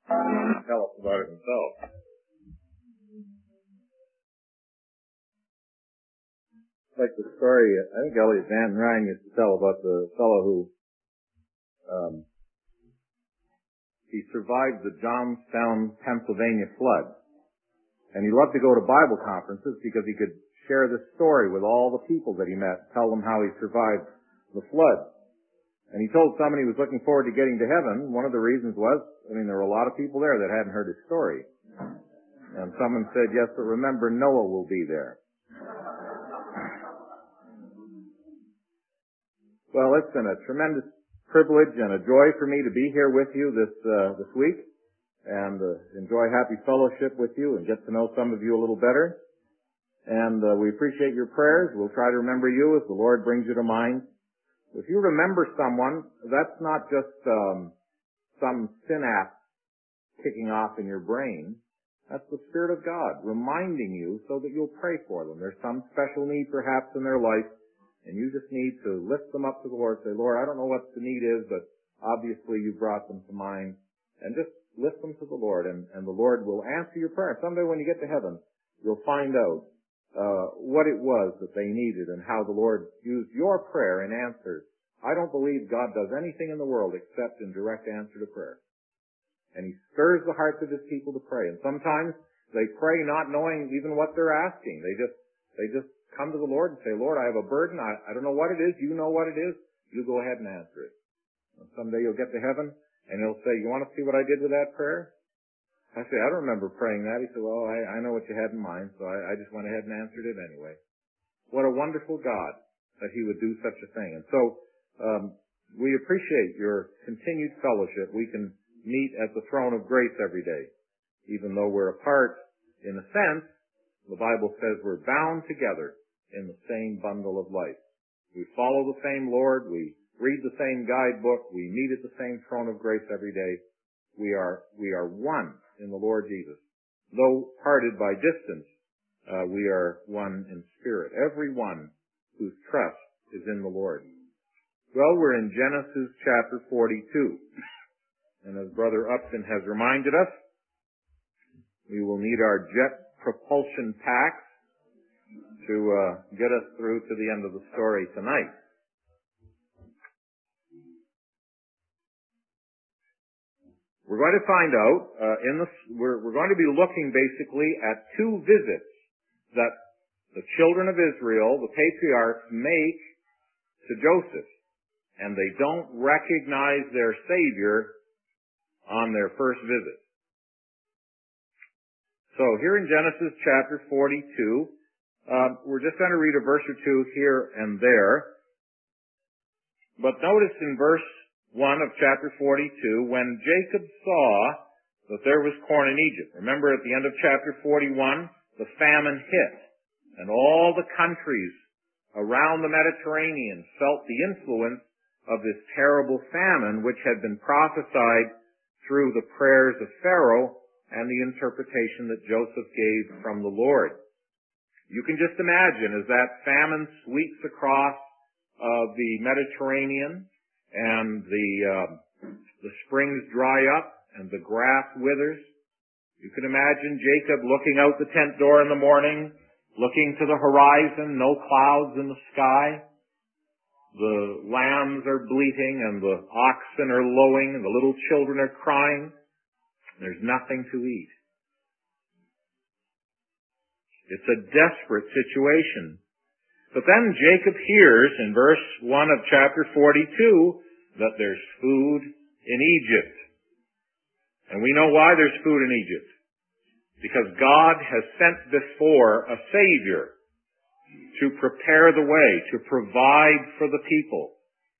tell us about it himself. Like the story, I think Elliot Van Ryn used to tell about the fellow who he survived the Johnstown, Pennsylvania flood. And he loved to go to Bible conferences because he could share this story with all the people that he met, tell them how he survived the flood. And he told somebody who was looking forward to getting to heaven, one of the reasons was, there were a lot of people there that hadn't heard his story. And someone said, yes, but remember, Noah will be there. Well, it's been a tremendous privilege and a joy for me to be here with you this week and enjoy happy fellowship with you and get to know some of you a little better. And we appreciate your prayers. We'll try to remember you as the Lord brings you to mind. If you remember someone, that's not just some synapse kicking off in your brain. That's the Spirit of God reminding you so that you'll pray for them. There's some special need perhaps in their life, and you just need to lift them up to the Lord. Say, Lord, I don't know what the need is, but obviously you brought them to mind. And just lift them to the Lord, and the Lord will answer your prayer. Someday when you get to heaven, you'll find out what it was that they needed and how the Lord used your prayer in answers. I don't believe God does anything in the world except in direct answer to prayer. And He stirs the hearts of His people to pray. And sometimes they pray not knowing even what they're asking. They just come to the Lord and say, Lord, I have a burden. I don't know what it is. You know what it is. You go ahead and answer it. And someday you'll get to heaven and He'll say, you want to see what I did with that prayer? I say, I don't remember praying that. He said, well, I know what you had in mind, so I just went ahead and answered it anyway. What a wonderful God that He would do such a thing. And so we appreciate your continued fellowship. We can meet at the throne of grace every day. Even though we're apart, in a sense, the Bible says we're bound together in the same bundle of life. We follow the same Lord. We read the same guidebook. We meet at the same throne of grace every day. We are one in the Lord Jesus. Though parted by distance, we are one in spirit. Everyone whose trust is in the Lord. Well, we're in Genesis chapter 42. And as Brother Upton has reminded us, we will need our jet propulsion packs to get us through to the end of the story tonight. We're going to find out we're going to be looking basically at two visits that the children of Israel, the patriarchs, make to Joseph, and they don't recognize their Savior on their first visit. So here in Genesis chapter 42, we're just going to read a verse or two here and there. But notice in verse 1 of chapter 42, when Jacob saw that there was corn in Egypt. Remember at the end of chapter 41, the famine hit, and all the countries around the Mediterranean felt the influence of this terrible famine which had been prophesied through the prayers of Pharaoh and the interpretation that Joseph gave from the Lord. You can just imagine as that famine sweeps across the Mediterranean and the springs dry up and the grass withers. You can imagine Jacob looking out the tent door in the morning, looking to the horizon, no clouds in the sky. The lambs are bleating and the oxen are lowing and the little children are crying. There's nothing to eat. It's a desperate situation. But then Jacob hears in verse 1 of chapter 42 that there's food in Egypt. And we know why there's food in Egypt. Because God has sent before a Savior to prepare the way, to provide for the people.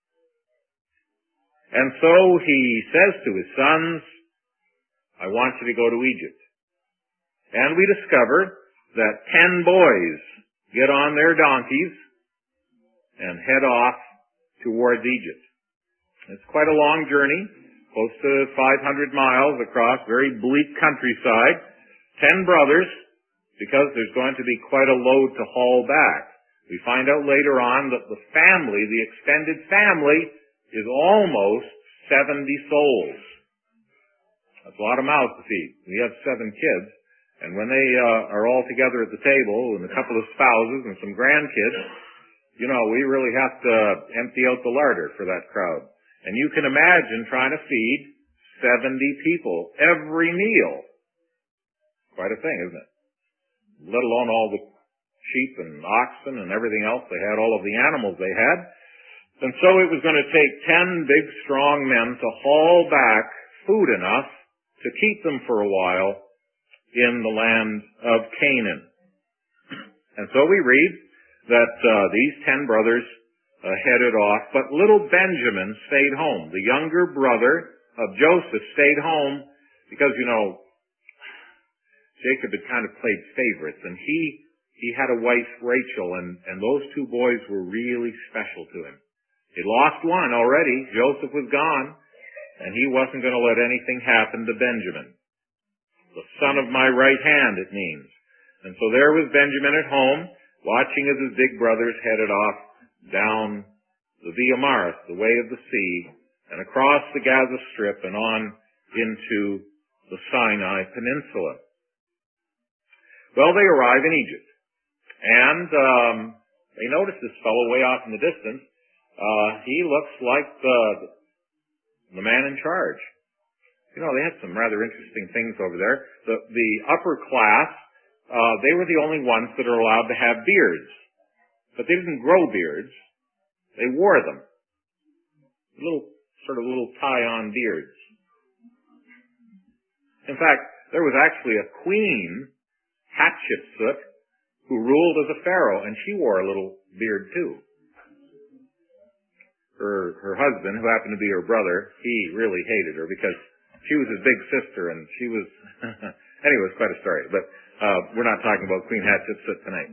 And so he says to his sons, I want you to go to Egypt. And we discover that 10 boys get on their donkeys and head off towards Egypt. It's quite a long journey, close to 500 miles across very bleak countryside. 10 brothers, because there's going to be quite a load to haul back. We find out later on that the family, the extended family, is almost 70 souls. That's a lot of mouths to feed. We have 7 kids, and when they are all together at the table, and a couple of spouses and some grandkids, we really have to empty out the larder for that crowd. And you can imagine trying to feed 70 people every meal. Quite a thing, isn't it? Let alone all the sheep and oxen and everything else they had, all of the animals they had. And so it was going to take 10 big, strong men to haul back food enough to keep them for a while in the land of Canaan. And so we read that these 10 brothers headed off, but little Benjamin stayed home. The younger brother of Joseph stayed home because, Jacob had kind of played favorites, and he had a wife, Rachel, and those 2 boys were really special to him. He lost one already. Joseph was gone, and he wasn't going to let anything happen to Benjamin. The son of my right hand, it means. And so there was Benjamin at home, watching as his big brothers headed off down the Via Maris, the way of the sea, and across the Gaza Strip and on into the Sinai Peninsula. Well, they arrive in Egypt, and they notice this fellow way off in the distance. He looks like the man in charge. They had some rather interesting things over there. The upper class, they were the only ones that are allowed to have beards. But they didn't grow beards. They wore them. Little tie-on beards. In fact, there was actually a queen, Hatshepsut, who ruled as a pharaoh, and she wore a little beard too. Her husband, who happened to be her brother, he really hated her because she was his big sister, and she was anyway, it's quite a story. But we're not talking about Queen Hatshepsut tonight.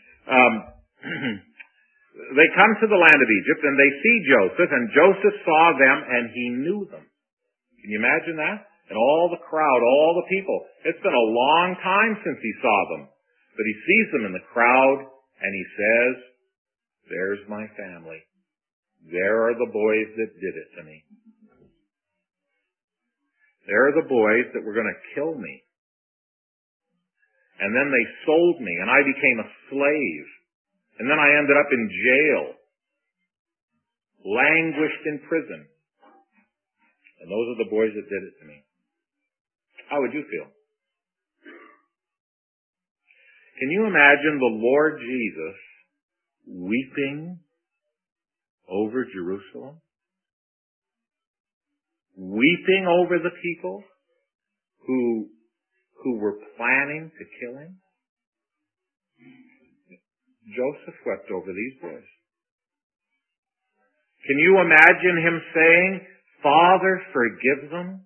They come to the land of Egypt, and they see Joseph, and Joseph saw them, and he knew them. Can you imagine that? And all the crowd, all the people. It's been a long time since he saw them. But he sees them in the crowd, and he says, "There's my family. There are the boys that did it to me. There are the boys that were going to kill me. And then they sold me, and I became a slave. And then I ended up in jail, languished in prison. And those are the boys that did it to me." How would you feel? Can you imagine the Lord Jesus weeping over Jerusalem? Weeping over the people who were planning to kill him? Joseph wept over these boys. Can you imagine him saying, "Father, forgive them"?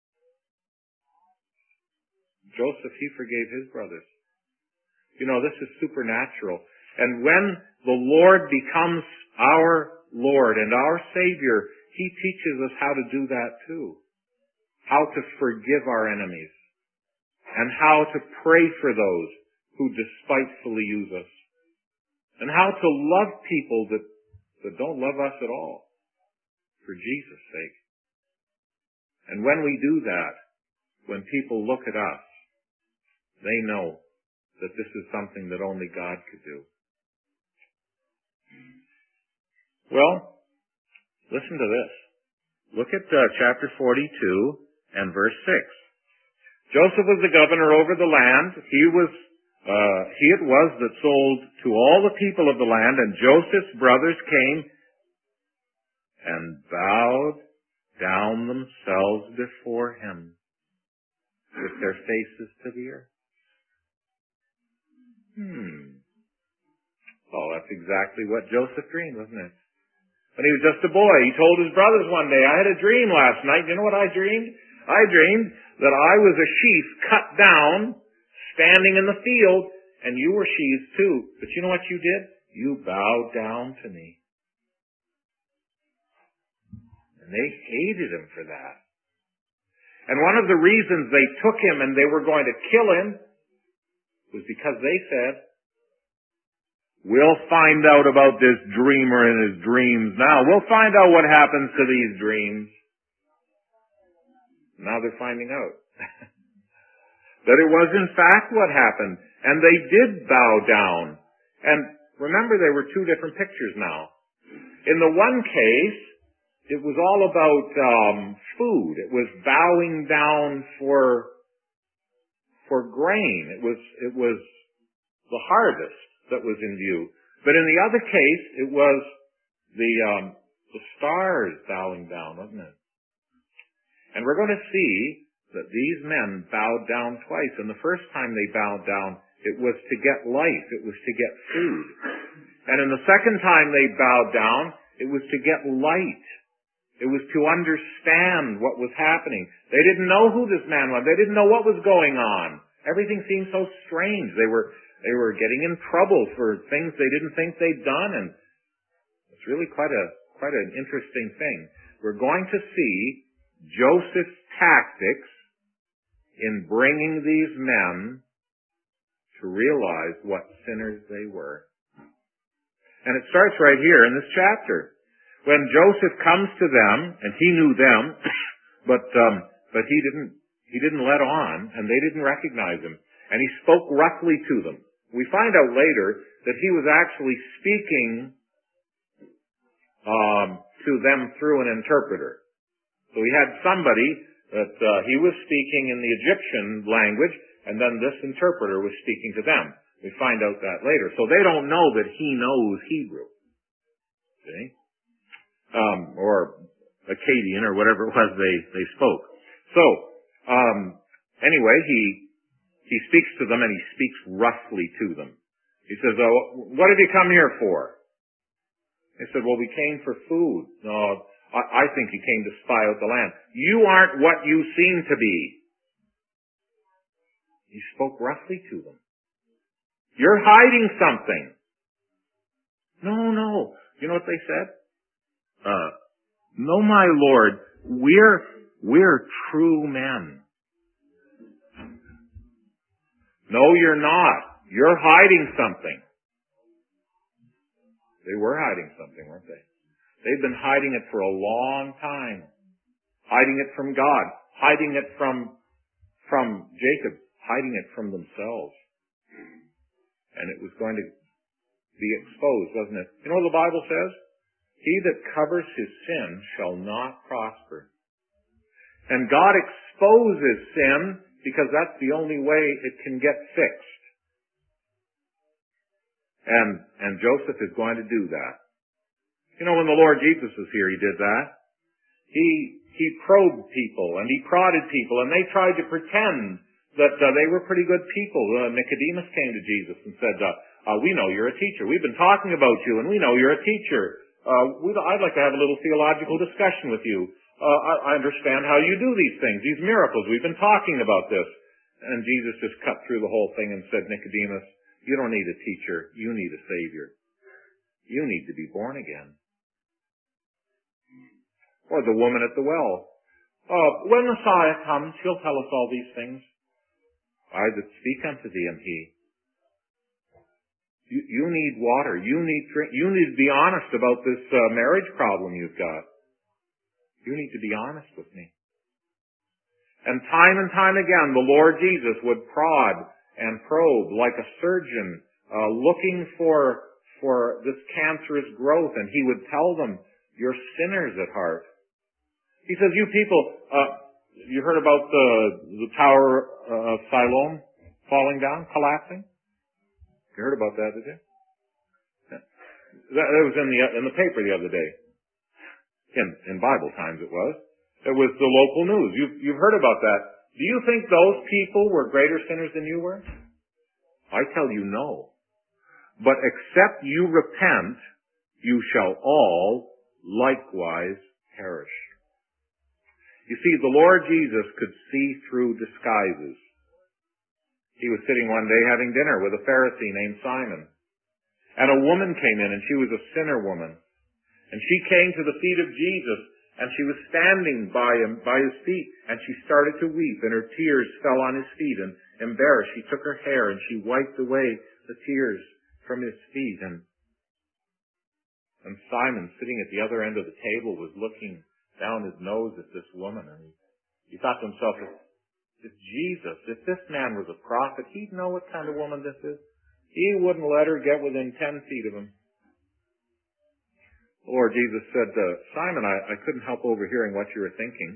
Joseph, he forgave his brothers. This is supernatural. And when the Lord becomes our Lord and our Savior, he teaches us how to do that too. How to forgive our enemies. And how to pray for those who despitefully use us. And how to love people that don't love us at all. For Jesus' sake. And when we do that, when people look at us, they know that this is something that only God could do. Well, listen to this. Look at chapter 42 and verse 6. Joseph was the governor over the land. He it was that sold to all the people of the land, and Joseph's brothers came and bowed down themselves before him with their faces to the earth. Well, that's exactly what Joseph dreamed, wasn't it? When he was just a boy, he told his brothers one day, "I had a dream last night. You know what I dreamed? I dreamed that I was a sheaf cut down, standing in the field, and you were sheaves too. But you know what you did? You bowed down to me." And they hated him for that. And one of the reasons they took him and they were going to kill him was because they said, "We'll find out about this dreamer and his dreams now. We'll find out what happens to these dreams." Now they're finding out that it was in fact what happened. And they did bow down. And remember, there were two different pictures now. In the one case, it was all about food. It was bowing down for grain. It was the harvest that was in view. But in the other case, it was the stars bowing down, wasn't it? And we're going to see that these men bowed down twice. And the first time they bowed down, it was to get life. It was to get food. And in the second time they bowed down, it was to get light. It was to understand what was happening. They didn't know who this man was. They didn't know what was going on. Everything seemed so strange. They were getting in trouble for things they didn't think they'd done, and it's really quite an interesting thing. We're going to see Joseph's tactics in bringing these men to realize what sinners they were. And it starts right here in this chapter. When Joseph comes to them, and he knew them, but he didn't let on, and they didn't recognize him. And he spoke roughly to them. We find out later that he was actually speaking to them through an interpreter. So he had somebody that he was speaking in the Egyptian language, and then this interpreter was speaking to them. We find out that later. So they don't know that he knows Hebrew. See? Or Akkadian, or whatever it was they spoke. So, anyway, he speaks to them, and he speaks roughly to them. He says, what have you come here for? They said, well, we came for food. No, I think you came to spy out the land. You aren't what you seem to be. He spoke roughly to them. You're hiding something. No. You know what they said? No, my Lord, we're true men. No, you're not. You're hiding something. They were hiding something, weren't they? They've been hiding it for a long time. Hiding it from God. Hiding it from Jacob. Hiding it from themselves. And it was going to be exposed, wasn't it? You know what the Bible says? He that covers his sin shall not prosper. And God exposes sin because that's the only way it can get fixed. And Joseph is going to do that. You know, when the Lord Jesus was here, he did that. He probed people and he prodded people, and they tried to pretend that they were pretty good people. Nicodemus came to Jesus and said, we know you're a teacher. We've been talking about you, and we know you're a teacher. I'd like to have a little theological discussion with you. I understand how you do these things, these miracles. We've been talking about this. And Jesus just cut through the whole thing and said, Nicodemus, you don't need a teacher. You need a Savior. You need to be born again. Or the woman at the well. When Messiah comes, he'll tell us all these things. I that speak unto thee am he. You need water. You need drink. You need to be honest about this marriage problem you've got. You need to be honest with me. And time again, the Lord Jesus would prod and probe like a surgeon looking for this cancerous growth, and he would tell them, you're sinners at heart. He says, you people, you heard about the Tower of Siloam falling down, collapsing? You heard about that, did you? That was in the paper the other day. In Bible times it was. It was the local news. You've heard about that. Do you think those people were greater sinners than you were? I tell you no. But except you repent, you shall all likewise perish. You see, the Lord Jesus could see through disguises. He was sitting one day having dinner with a Pharisee named Simon. And a woman came in, and she was a sinner woman. And she came to the feet of Jesus, and she was standing by his feet, and she started to weep, and her tears fell on his feet, and embarrassed, she took her hair, and she wiped away the tears from his feet. And Simon, sitting at the other end of the table, was looking down his nose at this woman, and he thought to himself, if Jesus, if this man was a prophet, he'd know what kind of woman this is. He wouldn't let her get within 10 feet of him. Or Jesus said, Simon, I couldn't help overhearing what you were thinking.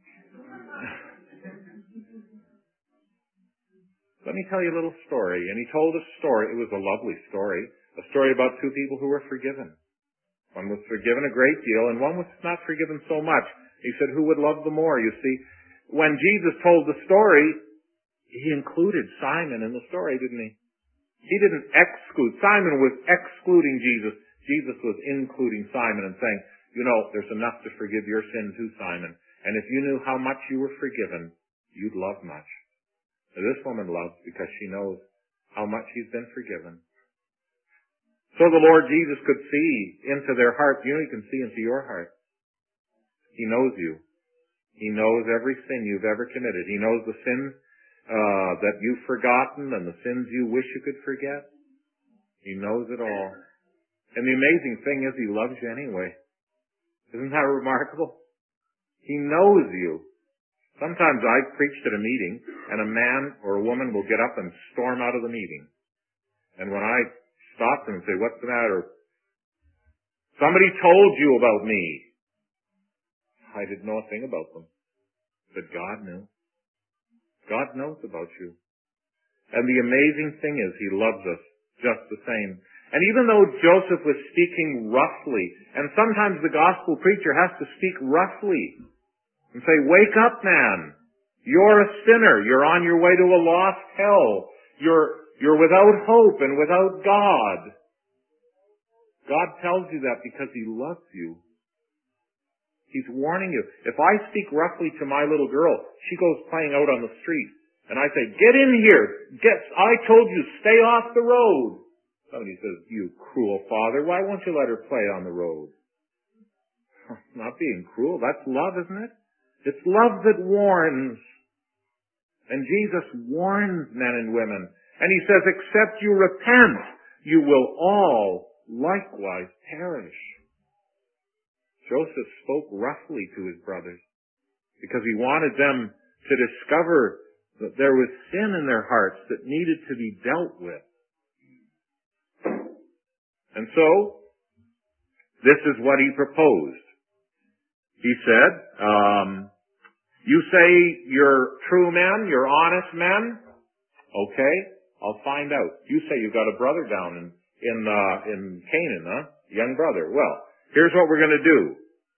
Let me tell you a little story. And he told a story. It was a lovely story. A story about two people who were forgiven. One was forgiven a great deal, and one was not forgiven so much. He said, who would love the more? You see, when Jesus told the story, he included Simon in the story, didn't he? He didn't exclude. Simon was excluding Jesus. Jesus was including Simon and saying, you know, there's enough to forgive your sin too, Simon. And if you knew how much you were forgiven, you'd love much. Now, this woman loves because she knows how much she's been forgiven. So the Lord Jesus could see into their hearts. You know, he can see into your heart. He knows you. He knows every sin you've ever committed. He knows the sins that you've forgotten and the sins you wish you could forget. He knows it all. And the amazing thing is he loves you anyway. Isn't that remarkable? He knows you. Sometimes I've preached at a meeting and a man or a woman will get up and storm out of the meeting. And when I stop them and say, what's the matter? Somebody told you about me. I didn't know a thing about them. But God knew. God knows about you. And the amazing thing is he loves us just the same. And even though Joseph was speaking roughly, and sometimes the gospel preacher has to speak roughly and say, wake up, man. You're a sinner. You're on your way to a lost hell. You're without hope and without God. God tells you that because he loves you. He's warning you. If I speak roughly to my little girl, she goes playing out on the street, and I say, get in here. I told you, stay off the road. Somebody says, you cruel father, why won't you let her play on the road? Not being cruel. That's love, isn't it? It's love that warns. And Jesus warns men and women. And he says, except you repent, you will all likewise perish. Joseph spoke roughly to his brothers because he wanted them to discover that there was sin in their hearts that needed to be dealt with. And so, this is what he proposed. He said, you say you're true men, you're honest men. Okay, I'll find out. You say you've got a brother down in Canaan, huh? Young brother. Well, here's what we're going to do.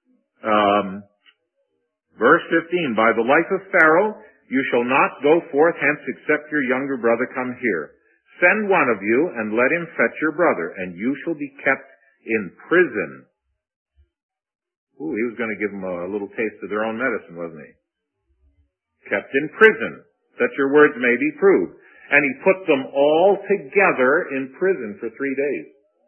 Verse 15, by the life of Pharaoh, you shall not go forth hence except your younger brother come here. Send one of you and let him fetch your brother, and you shall be kept in prison. Ooh, he was going to give them a little taste of their own medicine, wasn't he? Kept in prison, that your words may be proved. And he put them all together in prison for 3 days.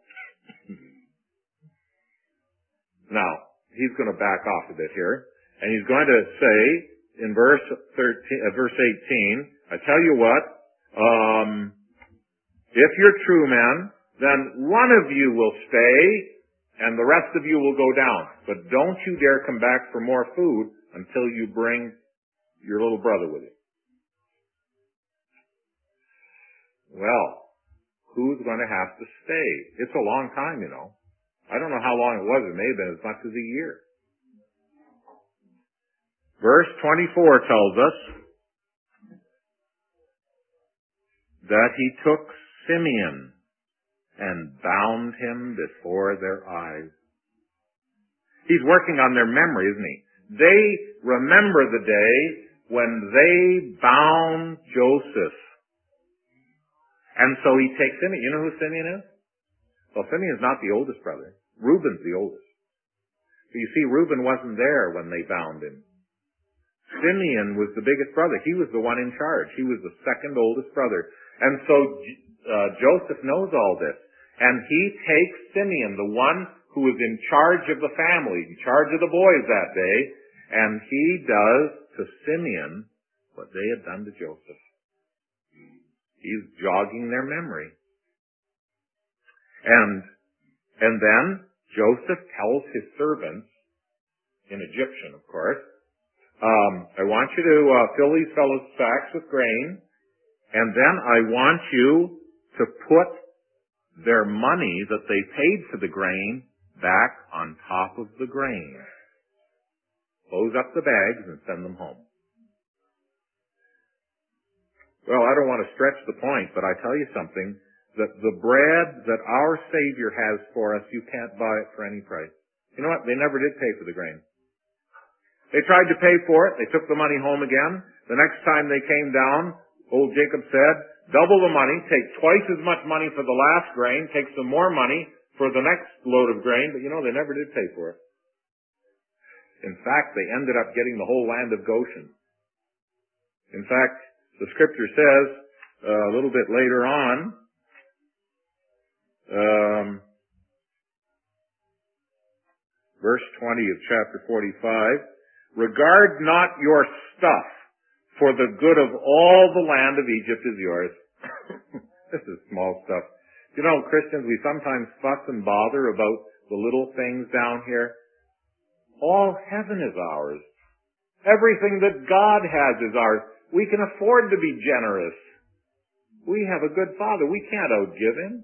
Now, he's going to back off a bit here, and he's going to say in verse 18, I tell you what, if you're true men, then one of you will stay, and the rest of you will go down. But don't you dare come back for more food until you bring your little brother with you. Well, who's going to have to stay? It's a long time, you know. I don't know how long it was. It may have been as much as a year. Verse 24 tells us that he took Simeon and bound him before their eyes. He's working on their memory, isn't he? They remember the day when they bound Joseph. And so he takes Simeon. You know who Simeon is? Well, Simeon's not the oldest brother. Reuben's the oldest. But you see, Reuben wasn't there when they bound him. Simeon was the biggest brother. He was the one in charge. He was the second oldest brother. And so Joseph knows all this. And he takes Simeon, the one who was in charge of the family, in charge of the boys that day, and he does to Simeon what they had done to Joseph. He's jogging their memory. And then Joseph tells his servants, in Egyptian, of course, I want you to fill these fellows' sacks with grain, and then I want you to put their money that they paid for the grain back on top of the grain. Close up the bags and send them home. Well, I don't want to stretch the point, but I tell you something, that the bread that our Savior has for us, you can't buy it for any price. You know what? They never did pay for the grain. They tried to pay for it. They took the money home again. The next time they came down, old Jacob said, double the money, take twice as much money for the last grain, take some more money for the next load of grain, but you know, they never did pay for it. In fact, they ended up getting the whole land of Goshen. In fact, the scripture says, a little bit later on, verse 20 of chapter 45, regard not your stuff, for the good of all the land of Egypt is yours. This is small stuff. You know, Christians, we sometimes fuss and bother about the little things down here. All heaven is ours. Everything that God has is ours. We can afford to be generous. We have a good Father. We can't outgive Him.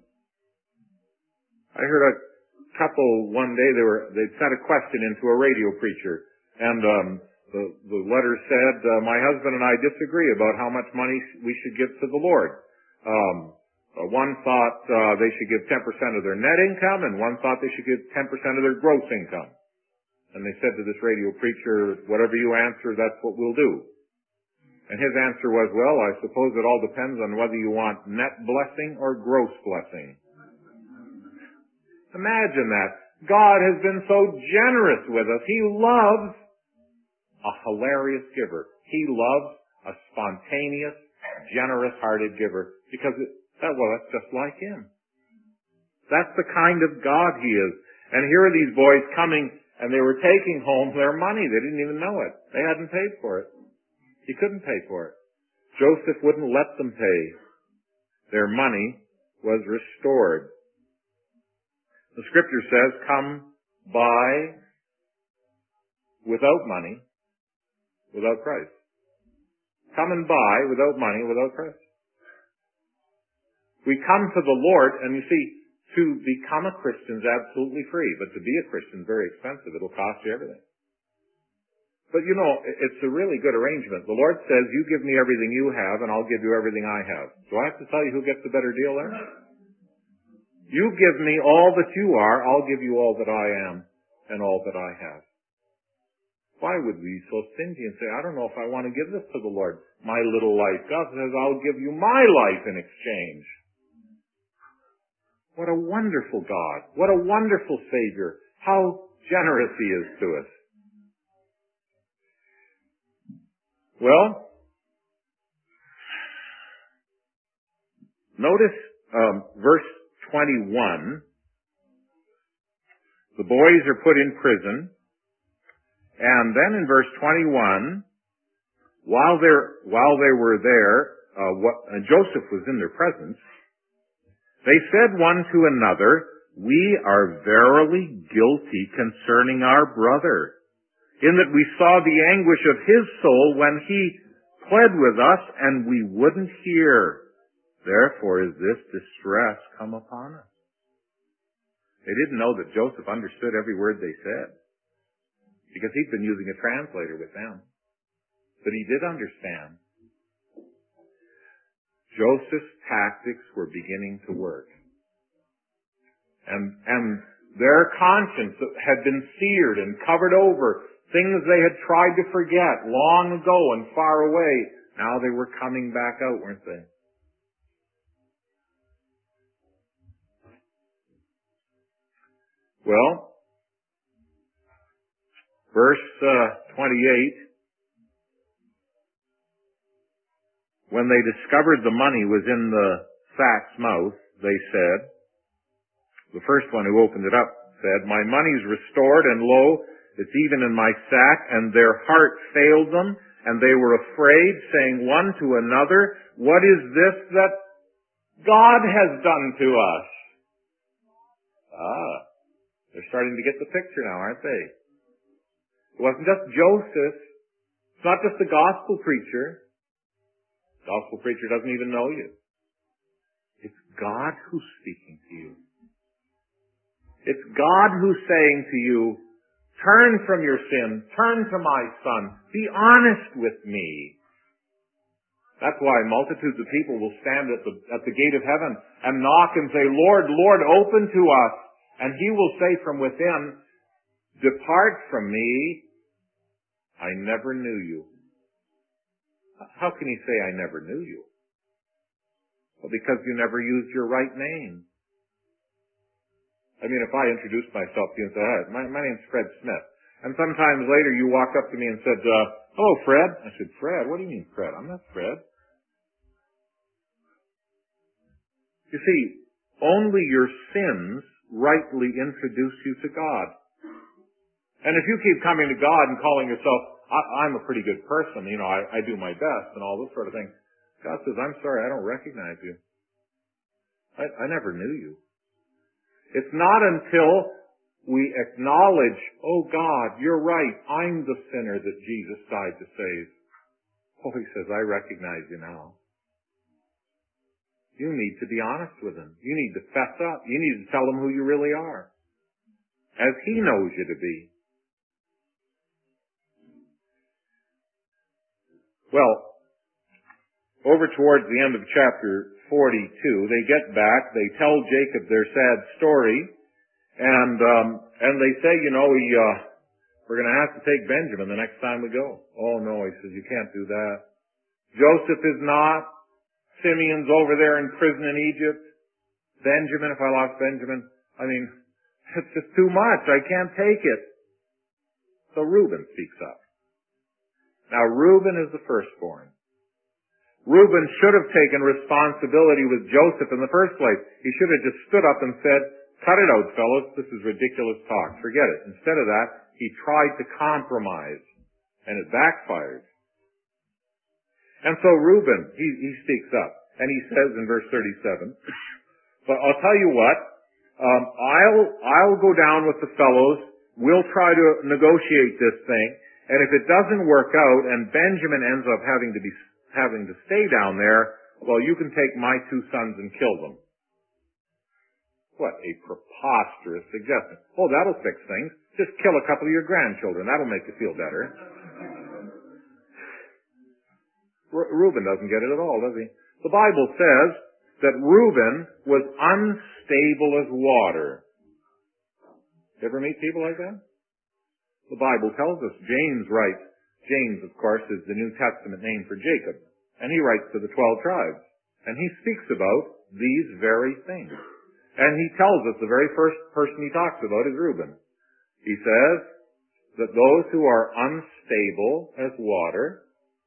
I heard a couple one day, they'd sent a question into a radio preacher, and the letter said, my husband and I disagree about how much money we should give to the Lord. One thought they should give 10% of their net income, and one thought they should give 10% of their gross income. And they said to this radio preacher, whatever you answer, that's what we'll do. And his answer was, well, I suppose it all depends on whether you want net blessing or gross blessing. Imagine that. God has been so generous with us. He loves a hilarious giver. He loves a spontaneous, generous-hearted giver, because that's just like Him. That's the kind of God He is. And here are these boys coming, and they were taking home their money. They didn't even know it. They hadn't paid for it. He couldn't pay for it. Joseph wouldn't let them pay. Their money was restored. The scripture says, come buy without money, without price. Come and buy without money, without price. We come to the Lord, and you see, to become a Christian is absolutely free, but to be a Christian is very expensive. It'll cost you everything. But you know, it's a really good arrangement. The Lord says, you give me everything you have, and I'll give you everything I have. Do I have to tell you who gets the better deal there? You give me all that you are, I'll give you all that I am, and all that I have. Why would we be so stingy and say, I don't know if I want to give this to the Lord, my little life? God says, I'll give you my life in exchange. What a wonderful God. What a wonderful Savior. How generous He is to us. Well, notice verse 21. The boys are put in prison. And then in verse 21, while they were there, and Joseph was in their presence, they said one to another, we are verily guilty concerning our brother, in that we saw the anguish of his soul when he pled with us, and we wouldn't hear. Therefore is this distress come upon us. They didn't know that Joseph understood every word they said, because he'd been using a translator with them. But he did understand. Joseph's tactics were beginning to work. And their conscience had been seared and covered over. Things they had tried to forget long ago and far away. Now they were coming back out, weren't they? Well, verse 28, when they discovered the money was in the sack's mouth, they said, the first one who opened it up said, my money's restored, and lo, it's even in my sack, and their heart failed them, and they were afraid, saying one to another, what is this that God has done to us? They're starting to get the picture now, aren't they? It wasn't just Joseph It's not just the gospel preacher. The gospel preacher doesn't even know you. It's God who's speaking to you. It's God who's saying to you, turn from your sin, turn to my Son, be honest with me. That's why multitudes of people will stand at the gate of heaven and knock and say, Lord, Lord, open to us. And He will say from within, depart from me, I never knew you. How can He say, I never knew you? Well, because you never used your right name. I mean, if I introduced myself to you and said, hi, my name's Fred Smith, and sometimes later you walked up to me and said, hello, Fred. I said, Fred? What do you mean, Fred? I'm not Fred. You see, only your sins rightly introduce you to God. And if you keep coming to God and calling yourself, I'm a pretty good person, I do my best and all this sort of thing, God says, I'm sorry, I don't recognize you. I never knew you. It's not until we acknowledge, oh God, you're right, I'm the sinner that Jesus died to save. Oh, He says, I recognize you now. You need to be honest with Him. You need to fess up. You need to tell Him who you really are, as He knows you to be. Well, over towards the end of chapter 42, they get back, they tell Jacob their sad story, and they say, we're going to have to take Benjamin the next time we go. Oh no, he says, you can't do that. Joseph is not. Simeon's over there in prison in Egypt. Benjamin, if I lost Benjamin, it's just too much. I can't take it. So Reuben speaks up. Now Reuben is the firstborn. Reuben should have taken responsibility with Joseph in the first place. He should have just stood up and said, cut it out, fellas. This is ridiculous talk. Forget it. Instead of that, he tried to compromise, and it backfired. And so Reuben, he speaks up, and he says in verse 37, but I'll tell you what, I'll go down with the fellows. We'll try to negotiate this thing, and if it doesn't work out, and Benjamin ends up having to stay down there, well, you can take my 2 sons and kill them. What a preposterous suggestion. Oh, that'll fix things. Just kill a couple of your grandchildren. That'll make you feel better. Reuben doesn't get it at all, does he? The Bible says that Reuben was unstable as water. You ever meet people like that? The Bible tells us. James writes. James, of course, is the New Testament name for Jacob. And he writes to the 12 tribes. And he speaks about these very things. And he tells us the very first person he talks about is Reuben. He says that those who are unstable as water,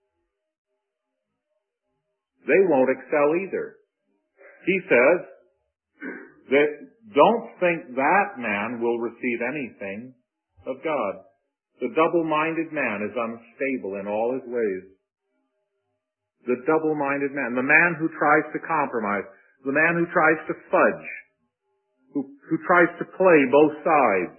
they won't excel either. He says that don't think that man will receive anything of God. The double-minded man is unstable in all his ways. The double-minded man, the man who tries to compromise, the man who tries to fudge, who tries to play both sides.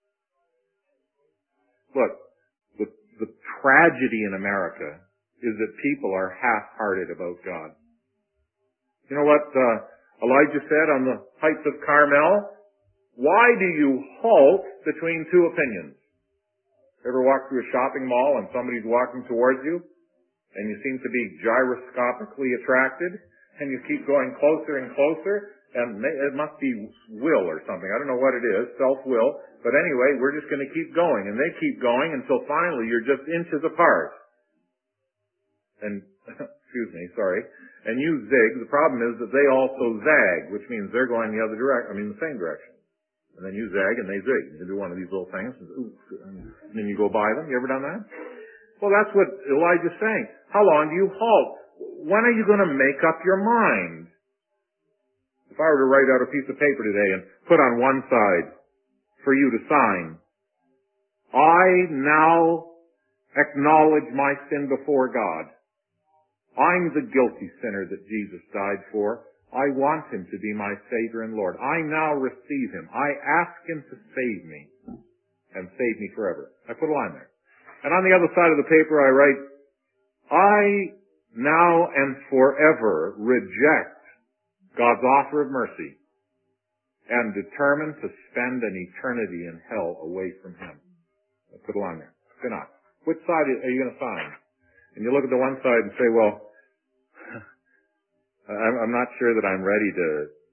Look, the tragedy in America is that people are half-hearted about God. You know what Elijah said on the heights of Carmel? Why do you halt between 2 opinions? Ever walk through a shopping mall and somebody's walking towards you and you seem to be gyroscopically attracted and you keep going closer and closer and it must be will or something. I don't know what it is, self-will. But anyway, we're just going to keep going and they keep going until finally you're just inches apart. And, and you zig. The problem is that they also zag, which means they're going the other direction, the same direction. And then you zag and they zig. You do one of these little things, and then you go by them. You ever done that? Well, that's what Elijah's saying. How long do you halt? When are you going to make up your mind? If I were to write out a piece of paper today and put on one side for you to sign, I now acknowledge my sin before God. I'm the guilty sinner that Jesus died for. I want Him to be my Savior and Lord. I now receive Him. I ask Him to save me and save me forever. I put a line there. And on the other side of the paper I write, I now and forever reject God's offer of mercy and determined to spend an eternity in hell away from Him. I put along there. Enough. Which side are you going to sign? And you look at the one side and say, well, I'm not sure that I'm ready to,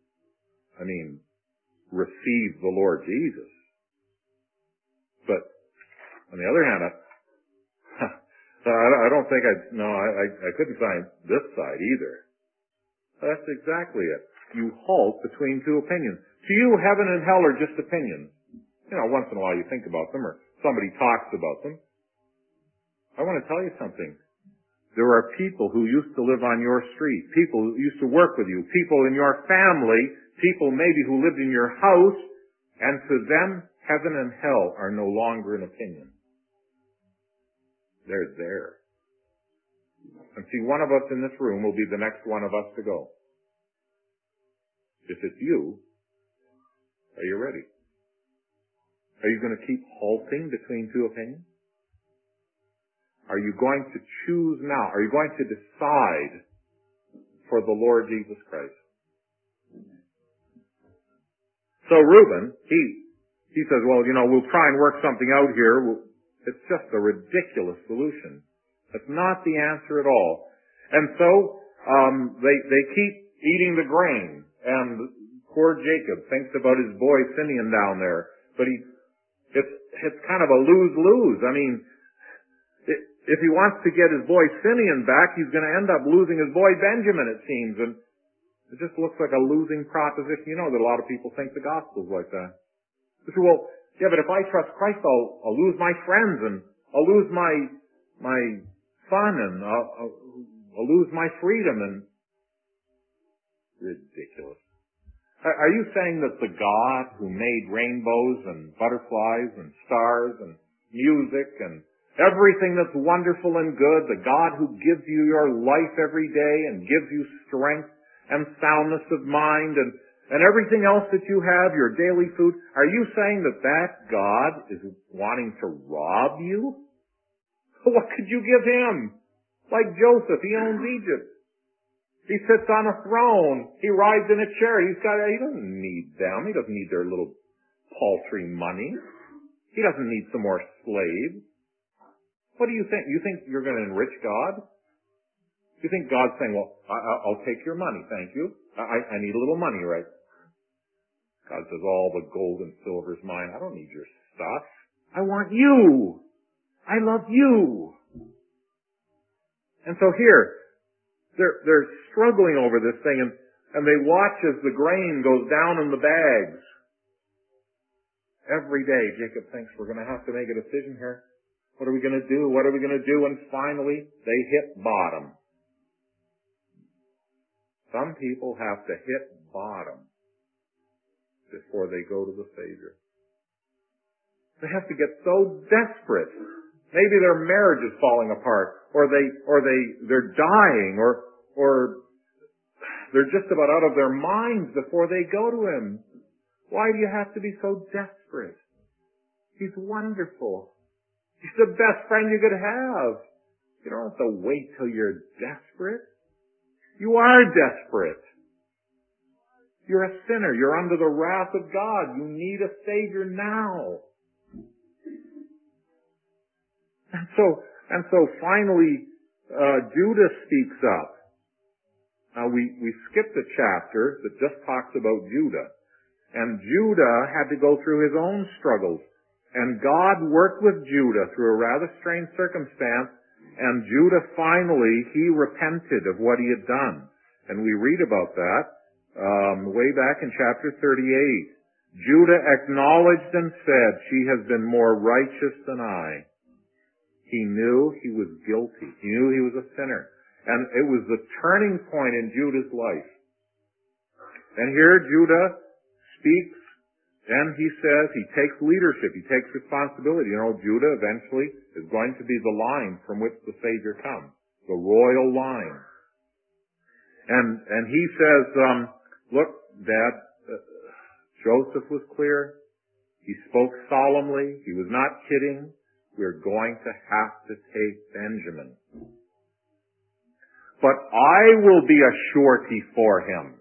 receive the Lord Jesus. But on the other hand, I don't think I couldn't sign this side either. That's exactly it. You halt between two opinions. To you, heaven and hell are just opinions. Once in a while you think about them or somebody talks about them. I want to tell you something. There are people who used to live on your street, people who used to work with you, people in your family, people maybe who lived in your house, and to them, heaven and hell are no longer an opinion. They're there. And see, one of us in this room will be the next one of us to go. If it's you, are you ready? Are you going to keep halting between two opinions? Are you going to choose now? Are you going to decide for the Lord Jesus Christ? So Reuben, he says, well, we'll try and work something out here. It's just a ridiculous solution. That's not the answer at all. And so, they keep eating the grain. And poor Jacob thinks about his boy Simeon down there. But it's kind of a lose-lose. If he wants to get his boy Simeon back, he's going to end up losing his boy Benjamin, it seems. And it just looks like a losing proposition. You know that a lot of people think the gospel's like that. They say, well, yeah, but if I trust Christ, I'll lose my friends and I'll lose my son and I'll lose my freedom. And ridiculous. Are you saying that the God who made rainbows and butterflies and stars and music and everything that's wonderful and good, the God who gives you your life every day and gives you strength and soundness of mind and everything else that you have, your daily food, are you saying that God is wanting to rob you? What could you give Him? Like Joseph, he owns Egypt. He sits on a throne. He rides in a chair. He doesn't need them. He doesn't need their little paltry money. He doesn't need some more slaves. What do you think? You think you're going to enrich God? You think God's saying, well, I'll take your money, thank you. I need a little money, right? God says, all the gold and silver is mine. I don't need your stuff. I want you. I love you. And so here, they're struggling over this thing, and they watch as the grain goes down in the bags. Every day, Jacob thinks, we're going to have to make a decision here. What are we going to do? What are we going to do? And finally, they hit bottom. Some people have to hit bottom before they go to the Savior. They have to get so desperate. Maybe their marriage is falling apart, or they're dying, or they're just about out of their minds before they go to Him. Why do you have to be so desperate? He's wonderful. He's the best friend you could have. You don't have to wait till you're desperate. You are desperate. You're a sinner. You're under the wrath of God. You need a Savior now. And so finally, Judah speaks up. Now we skipped a chapter that just talks about Judah. And Judah had to go through his own struggles. And God worked with Judah through a rather strange circumstance. And Judah finally, he repented of what he had done. And we read about that way back in chapter 38. Judah acknowledged and said, she has been more righteous than I. He knew he was guilty. He knew he was a sinner. And it was the turning point in Judah's life. And here Judah speaks, and he says, he takes leadership, he takes responsibility. You know, Judah eventually is going to be the line from which the Savior comes. The royal line. And he says, look, Dad, Joseph was clear. He spoke solemnly. He was not kidding. we're going to have to take Benjamin. But I will be a surety for him.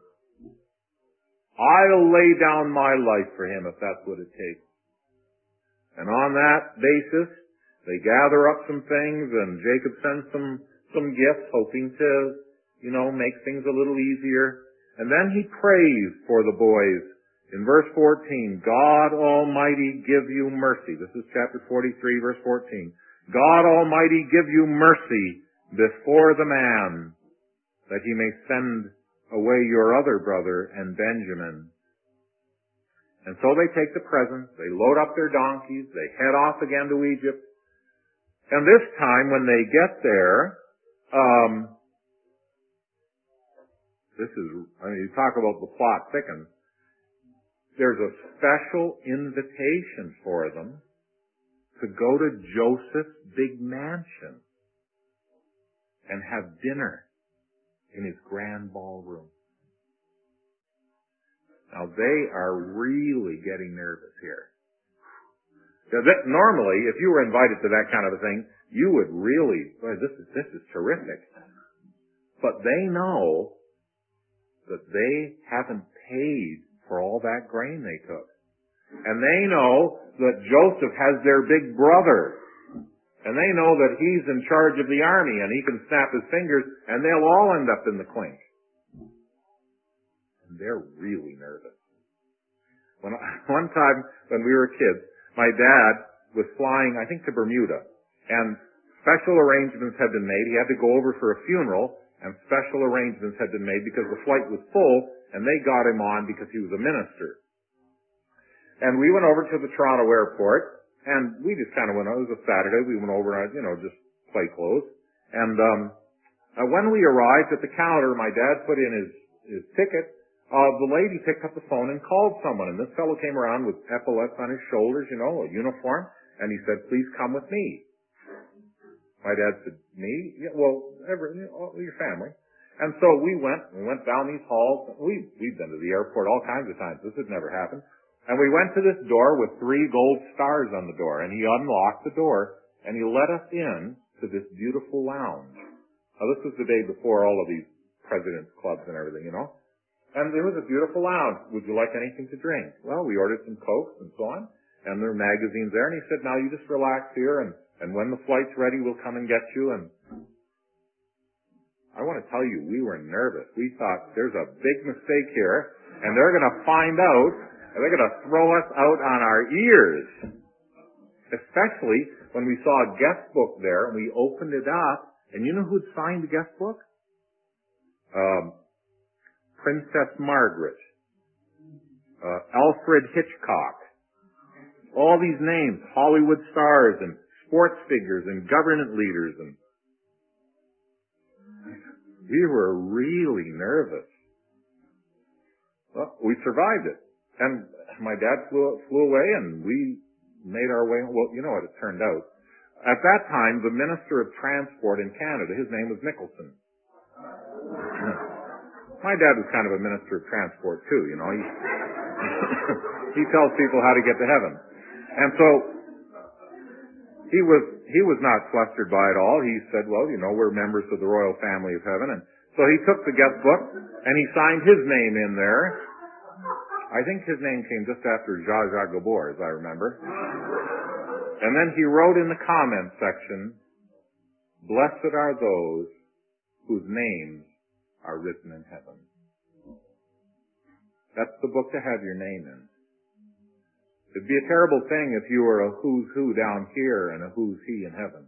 I'll lay down my life for him if that's what it takes. And on that basis, they gather up some things, and Jacob sends some gifts, hoping to, make things a little easier. And then he prays for the boys. In verse 14, God Almighty give you mercy. This is chapter 43, verse 14. God Almighty give you mercy before the man, that he may send away your other brother and Benjamin. And so they take the presents, they load up their donkeys, they head off again to Egypt. And this time when they get there, you talk about the plot thickens. There's a special invitation for them to go to Joseph's big mansion and have dinner in his grand ballroom. Now they are really getting nervous here. Normally, if you were invited to that kind of a thing, you would really, boy, this is terrific. But they know that they haven't paid for all that grain they took. And they know that Joseph has their big brother. And they know that he's in charge of the army and he can snap his fingers and they'll all end up in the clink. And they're really nervous. One time when we were kids, my dad was flying, I think, to Bermuda. And special arrangements had been made. He had to go over for a funeral, and special arrangements had been made because the flight was full, and they got him on because he was a minister. And we went over to the Toronto airport, and we just kind of went, it was a Saturday, we went over and, just play clothes. And when we arrived at the counter, my dad put in his ticket. The lady picked up the phone and called someone, and this fellow came around with epaulets on his shoulders, a uniform, and he said, "Please come with me." My dad said, "Me?" "Yeah, well, your family." And so we went down these halls. We've been to the airport all kinds of times. This had never happened. And we went to this door with 3 gold stars on the door, and he unlocked the door, and he let us in to this beautiful lounge. Now, this was the day before all of these president's clubs and everything, And there was a beautiful lounge. "Would you like anything to drink?" Well, we ordered some Cokes and so on, and there were magazines there, and he said, "Now you just relax here, and when the flight's ready, we'll come and get you." And I want to tell you, we were nervous. We thought, there's a big mistake here, and they're going to find out, and they're going to throw us out on our ears. Especially when we saw a guest book there, and we opened it up, and you know who'd signed the guest book? Princess Margaret, Alfred Hitchcock, all these names, Hollywood stars and sports figures and government leaders, and we were really nervous. Well, we survived it, and my dad flew away, and we made our way. Well, you know what it turned out. At that time, the Minister of Transport in Canada, his name was Nicholson. My dad was kind of a minister of transport too, He tells people how to get to heaven. And so he was not flustered by it all. He said, "Well, we're members of the royal family of heaven." And so he took the guest book and he signed his name in there. I think his name came just after Zsa Gabor, as I remember. And then he wrote in the comment section, "Blessed are those whose names are written in heaven." That's the book to have your name in. It'd be a terrible thing if you were a who's who down here and a who's he in heaven.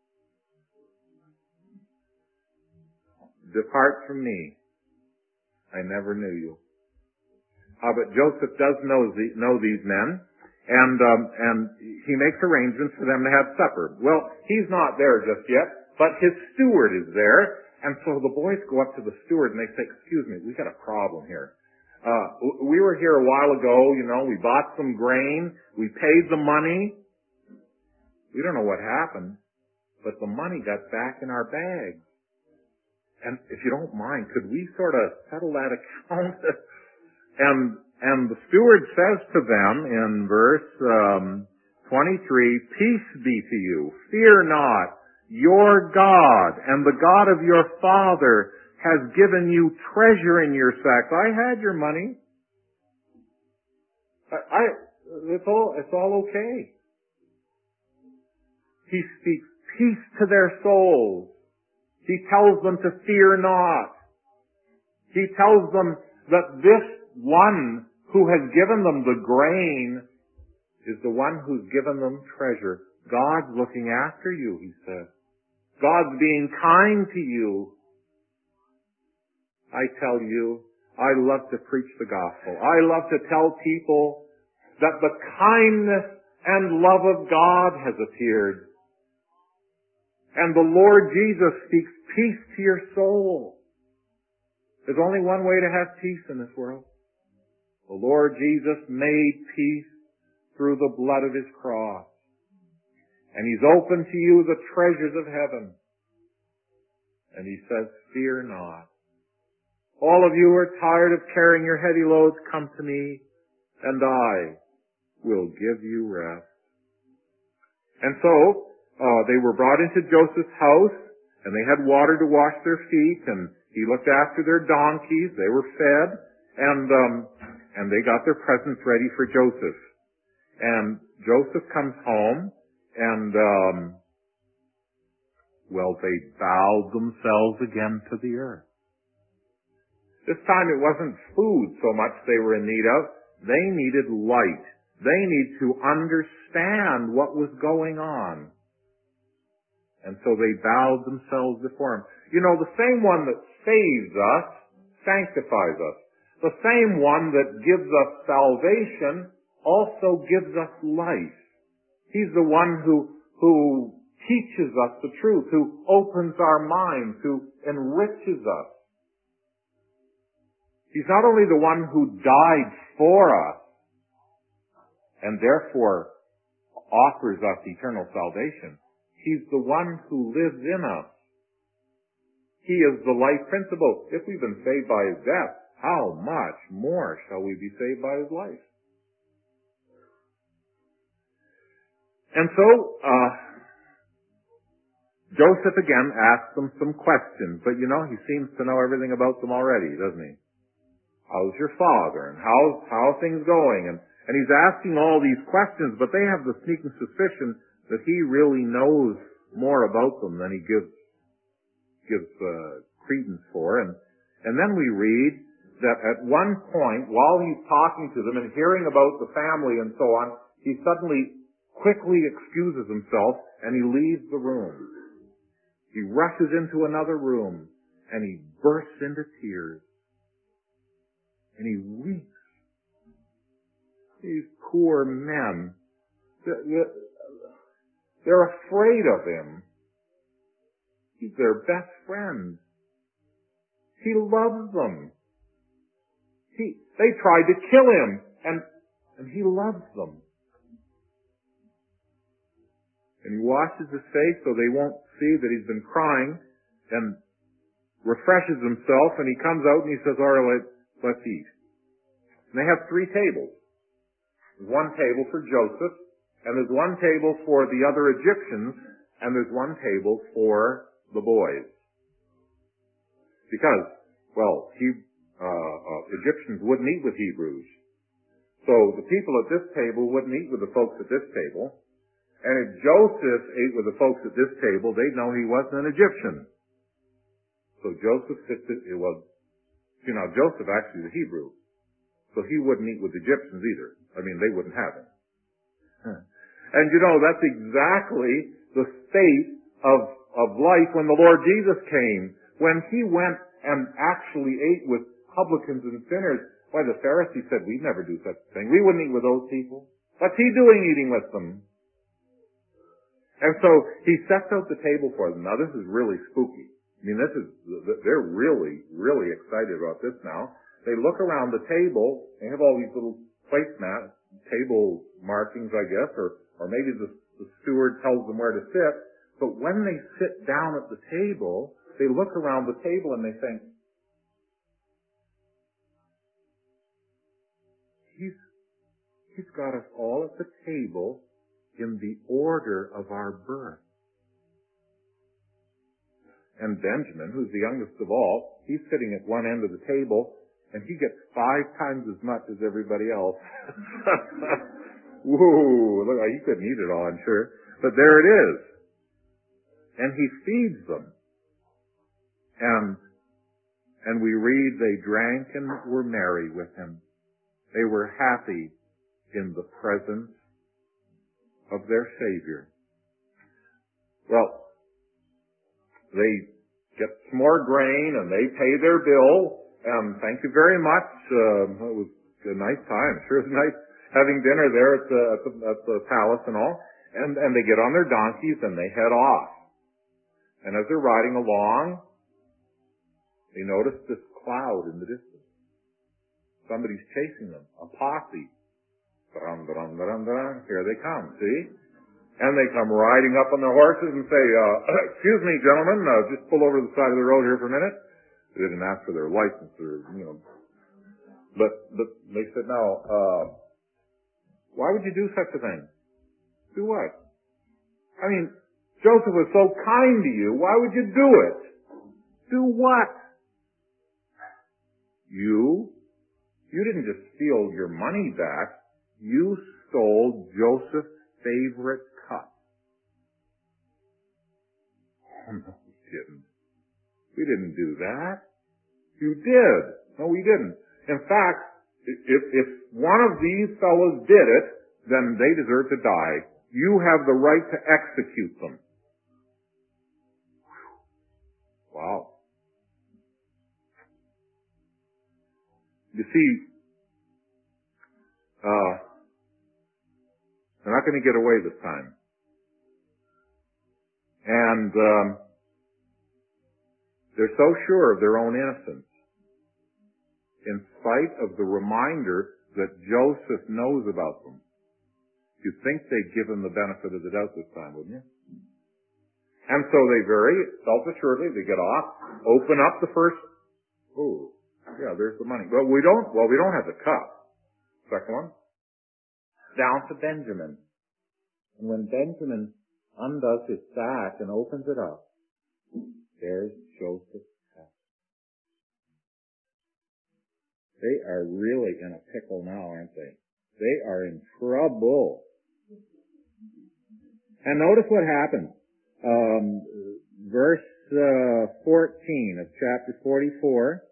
"Depart from me. I never knew you." But Joseph does know these men, and he makes arrangements for them to have supper. Well, he's not there just yet, but his steward is there. And so the boys go up to the steward and they say, "Excuse me, we got a problem here. We were here a while ago, we bought some grain, we paid the money. We don't know what happened, but the money got back in our bags. And if you don't mind, could we sort of settle that account?" And the steward says to them in verse 23, peace be to you. Fear not. Your God and the God of your father has given you treasure in your sacks. I had your money. It's all okay. He speaks peace to their souls. He tells them to fear not. He tells them that this one who has given them the grain is the one who's given them treasure. God's looking after you, he says. God's being kind to you. I tell you, I love to preach the gospel. I love to tell people that the kindness and love of God has appeared. And the Lord Jesus speaks peace to your soul. There's only one way to have peace in this world. The Lord Jesus made peace through the blood of his cross. And he's opened to you the treasures of heaven. And he says, fear not. All of you who are tired of carrying your heavy loads, come to me, and I will give you rest. And so, they were brought into Joseph's house, and they had water to wash their feet, and he looked after their donkeys. They were fed, and they got their presents ready for Joseph. And Joseph comes home, and they bowed themselves again to the earth. This time it wasn't food so much they were in need of. They needed light. They need to understand what was going on. And so they bowed themselves before him. You know, the same one that saves us, sanctifies us. The same one that gives us salvation also gives us life. He's the one who teaches us the truth, who opens our minds, who enriches us. He's not only the one who died for us and therefore offers us eternal salvation. He's the one who lives in us. He is the life principle. If we've been saved by his death, how much more shall we be saved by his life? And so, Joseph again asks them some questions, but you know, he seems to know everything about them already, doesn't he? How's your father? And how are things going? And he's asking all these questions, but they have the sneaking suspicion that he really knows more about them than he gives credence for. And then we read that at one point, while he's talking to them and hearing about the family and so on, he suddenly quickly excuses himself and he leaves the room. He rushes into another room and he bursts into tears. And he weeps. These poor men, they're afraid of him. He's their best friend. He loves them. They tried to kill him, and he loves them. And he washes his face so they won't see that he's been crying, and refreshes himself, and he comes out and he says, all right, let's eat. And they have 3 tables. There's one table for Joseph, and there's one table for the other Egyptians, and there's one table for the boys. Because, Egyptians wouldn't eat with Hebrews. So the people at this table wouldn't eat with the folks at this table. And if Joseph ate with the folks at this table, they'd know he wasn't an Egyptian. So Joseph Joseph actually is a Hebrew. So he wouldn't eat with Egyptians either. I mean, they wouldn't have him. And that's exactly the state of life when the Lord Jesus came. When he went and actually ate with publicans and sinners, why, the Pharisees said, we'd never do such a thing. We wouldn't eat with those people. What's he doing eating with them? And so he sets out the table for them. Now this is really spooky. I mean, they're really, really excited about this now. They look around the table, they have all these little placemat, table markings, I guess, or maybe the steward tells them where to sit. But when they sit down at the table, they look around the table and they think, he's got us all at the table in the order of our birth. And Benjamin, who's the youngest of all, he's sitting at one end of the table, and he gets 5 times as much as everybody else. Whoa, look, he couldn't eat it all, I'm sure. But there it is. And he feeds them. And we read they drank and were merry with him. They were happy in the presence of their Savior. Well, they get some more grain and they pay their bill. And thank you very much. It was a nice time. Sure was nice having dinner there at the palace and all. And they get on their donkeys and they head off. And as they're riding along, they notice this cloud in the distance. Somebody's chasing them. A posse. Here they come, see? And they come riding up on their horses and say, excuse me, gentlemen, just pull over to the side of the road here for a minute. They didn't ask for their license or, But they said, no, why would you do such a thing? Do what? I mean, Joseph was so kind to you. Why would you do it? Do what? You didn't just steal your money back. You stole Joseph's favorite cup. Oh, no, we didn't. We didn't do that. You did. No, we didn't. In fact, if one of these fellows did it, then they deserve to die. You have the right to execute them. Wow. You see, they're not going to get away this time. And they're so sure of their own innocence, in spite of the reminder that Joseph knows about them. You'd think they'd give him the benefit of the doubt this time, wouldn't you? And so they very self-assuredly, they get off, open up the first, there's the money. But we don't have the cup. Second one. Down to Benjamin. And when Benjamin undoes his sack and opens it up, there's Joseph's cup. They are really in a pickle now, aren't they? They are in trouble. And notice what happens. Verse 14 of chapter 44.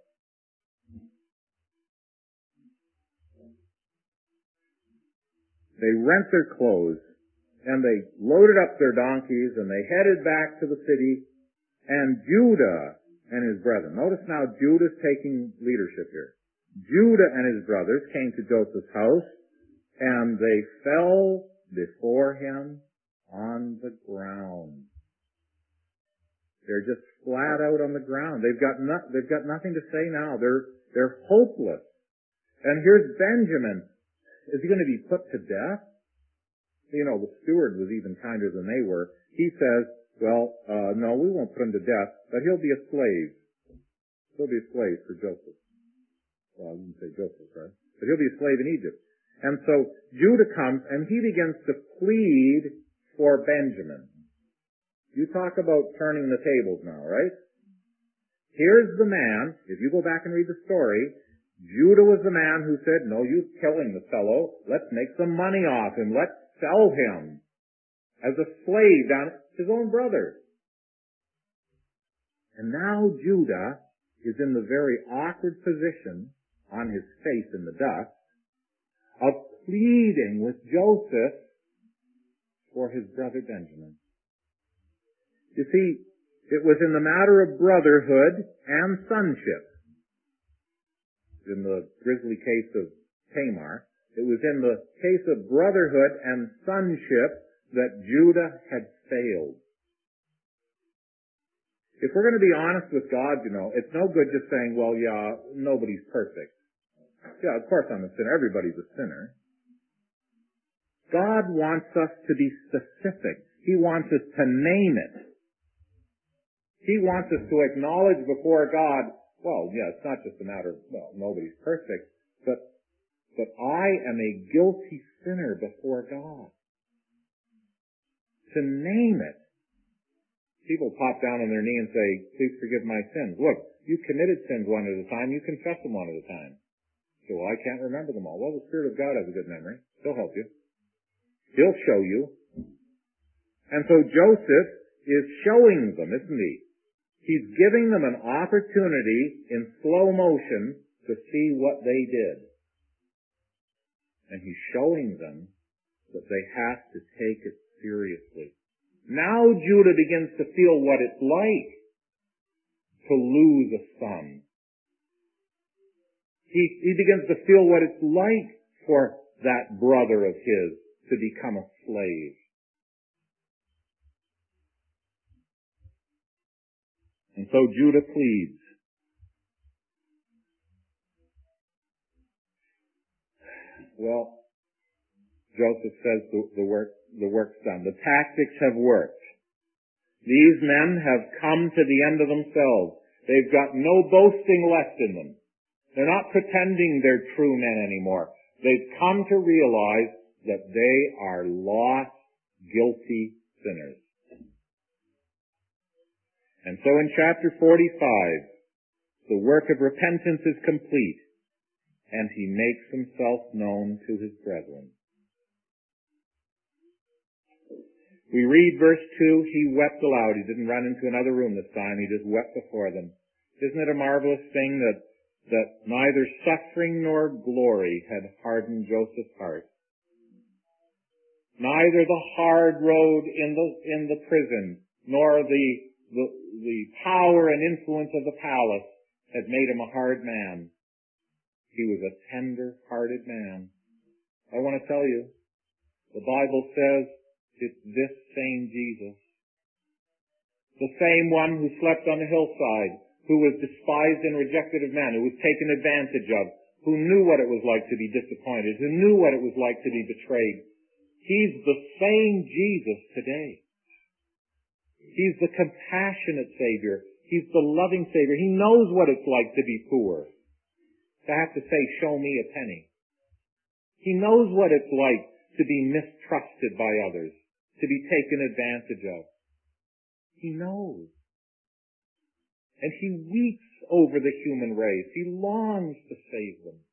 They rent their clothes, and they loaded up their donkeys, and they headed back to the city, and Judah and his brethren. Notice now Judah's taking leadership here. Judah and his brothers came to Joseph's house, and they fell before him on the ground. They're just flat out on the ground. They've got nothing to say now. They're hopeless. And here's Benjamin. Is he going to be put to death? The steward was even kinder than they were. He says, no, we won't put him to death, but he'll be a slave. He'll be a slave for Joseph. Well, I didn't say Joseph, right? But he'll be a slave in Egypt. And so Judah comes and he begins to plead for Benjamin. You talk about turning the tables now, right? Here's the man, if you go back and read the story, Judah was the man who said, no use killing the fellow. Let's make some money off him. Let's sell him as a slave down to his own brother. And now Judah is in the very awkward position on his face in the dust of pleading with Joseph for his brother Benjamin. You see, it was in the matter of brotherhood and sonship. In the grisly case of Tamar, it was in the case of brotherhood and sonship that Judah had failed. If we're going to be honest with God, it's no good just saying, nobody's perfect. Yeah, of course I'm a sinner. Everybody's a sinner. God wants us to be specific. He wants us to name it. He wants us to acknowledge before God, it's not just a matter of, nobody's perfect, but I am a guilty sinner before God. to name it. People pop down on their knee and say, please forgive my sins. Look, you committed sins one at a time. You confess them one at a time. So, well, I can't remember them all. Well, the Spirit of God has a good memory. He'll help you. He'll show you. And so Joseph is showing them, isn't he? He's giving them an opportunity in slow motion to see what they did. And he's showing them that they have to take it seriously. Now Judah begins to feel what it's like to lose a son. He begins to feel what it's like for that brother of his to become a slave. And so Judah pleads. Well, Joseph says the work's done. The tactics have worked. These men have come to the end of themselves. They've got no boasting left in them. They're not pretending they're true men anymore. They've come to realize that they are lost, guilty sinners. And so in chapter 45, the work of repentance is complete, and he makes himself known to his brethren. We read verse 2, he wept aloud. He didn't run into another room this time. He just wept before them. Isn't it a marvelous thing that neither suffering nor glory had hardened Joseph's heart? Neither the hard road in the prison, nor the power and influence of the palace had made him a hard man. He was a tender-hearted man. I want to tell you, the Bible says it's this same Jesus, the same one who slept on the hillside, who was despised and rejected of men, who was taken advantage of, who knew what it was like to be disappointed, who knew what it was like to be betrayed. He's the same Jesus today. He's the compassionate Savior. He's the loving Savior. He knows what it's like to be poor, to have to say, show me a penny. He knows what it's like to be mistrusted by others, to be taken advantage of. He knows. And he weeps over the human race. He longs to save them.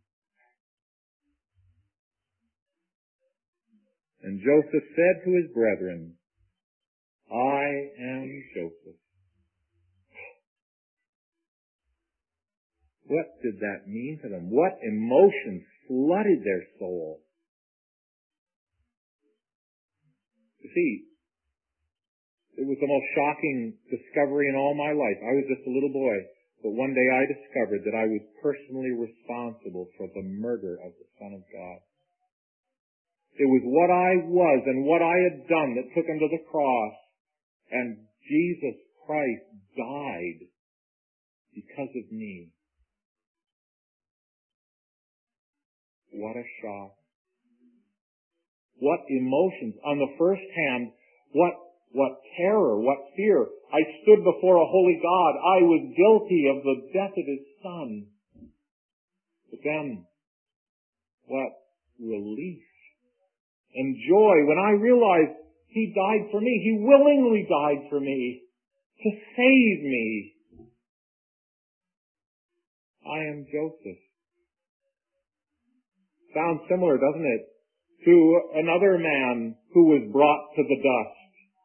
And Joseph said to his brethren, I am Joseph. What did that mean to them? What emotions flooded their soul? You see, it was the most shocking discovery in all my life. I was just a little boy, but one day I discovered that I was personally responsible for the murder of the Son of God. It was what I was and what I had done that took him to the cross, and Jesus Christ died because of me. What a shock. What emotions. On the first hand, what terror, what fear. I stood before a holy God. I was guilty of the death of his Son. But then, what relief and joy when I realized he died for me. He willingly died for me to save me. I am Joseph. Sounds similar, doesn't it, to another man who was brought to the dust.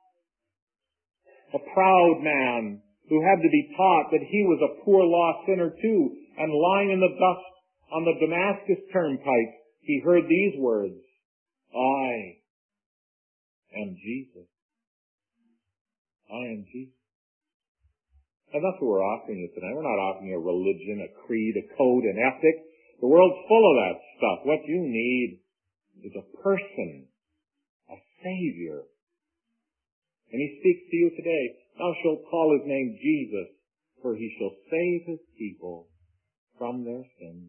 A proud man who had to be taught that he was a poor lost sinner too, and lying in the dust on the Damascus turnpike, he heard these words, I am Jesus. I am Jesus. And that's what we're offering you tonight. We're not offering you a religion, a creed, a code, an ethic. The world's full of that stuff. What you need is a person, a Savior. And he speaks to you today. Thou shalt call his name Jesus, for he shall save his people from their sins.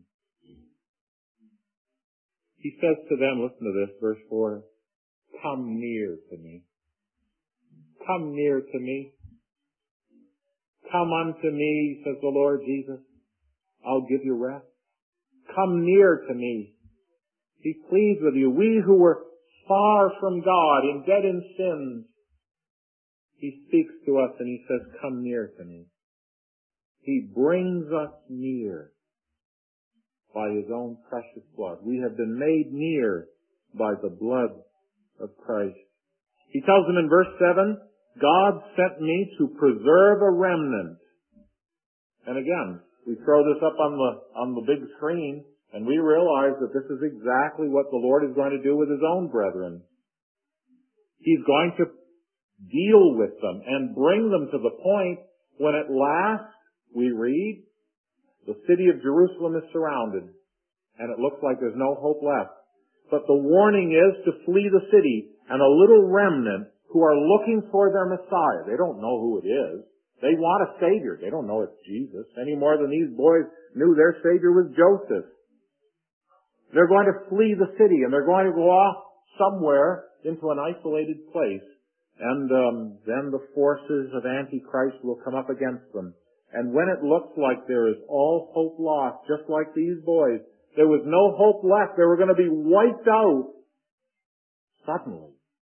He says to them, listen to this, verse 4, come near to me. Come near to me. Come unto me, says the Lord Jesus. I'll give you rest. Come near to me. Be pleased with you. We who were far from God and dead in sins, He speaks to us and He says, come near to me. He brings us near by His own precious blood. We have been made near by the blood of Christ. He tells them in verse 7, God sent me to preserve a remnant. And again, we throw this up on the big screen, and we realize that this is exactly what the Lord is going to do with His own brethren. He's going to deal with them and bring them to the point when at last, we read, the city of Jerusalem is surrounded, and it looks like there's no hope left. But the warning is to flee the city, and a little remnant who are looking for their Messiah. They don't know who it is. They want a Savior. They don't know it's Jesus any more than these boys knew their Savior was Joseph. They're going to flee the city, and they're going to go off somewhere into an isolated place. And then the forces of Antichrist will come up against them. And when it looks like there is all hope lost, just like these boys, there was no hope left, they were going to be wiped out, suddenly,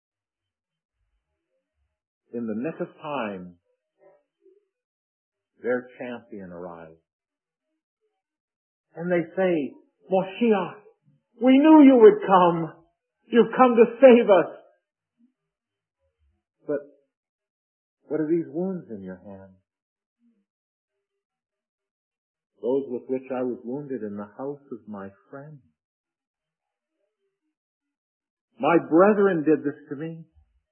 in the nick of time, their champion arrives. And they say, Moshiach, we knew you would come. You've come to save us. But what are these wounds in your hand? Those with which I was wounded in the house of my friend. My brethren did this to me.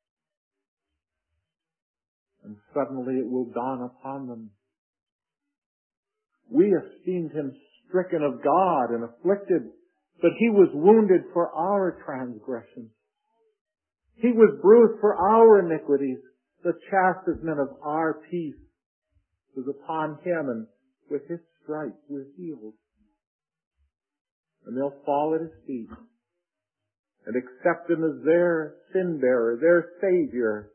And suddenly it will dawn upon them. We esteemed Him stricken of God and afflicted, but He was wounded for our transgressions. He was bruised for our iniquities. The chastisement of our peace was upon Him, and with His stripes we're healed. And they'll fall at His feet and accept Him as their sin bearer, their Savior.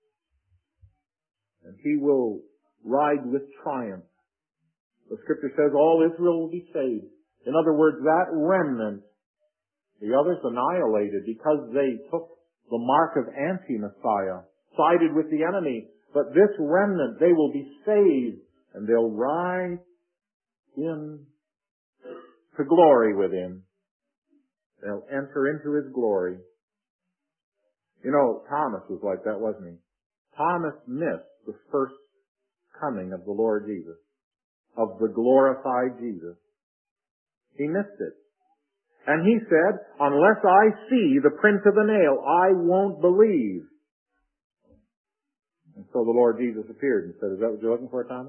And He will ride with triumph. The Scripture says all Israel will be saved. In other words, that remnant, the others annihilated because they took the mark of anti-Messiah, sided with the enemy. But this remnant, they will be saved, and they'll ride in to glory with Him. They'll enter into His glory. You know, Thomas was like that, wasn't he? Thomas missed the first coming of the Lord Jesus, of the glorified Jesus. He missed it. And he said, unless I see the print of the nail, I won't believe. And so the Lord Jesus appeared and said, is that what you're looking for, Thomas?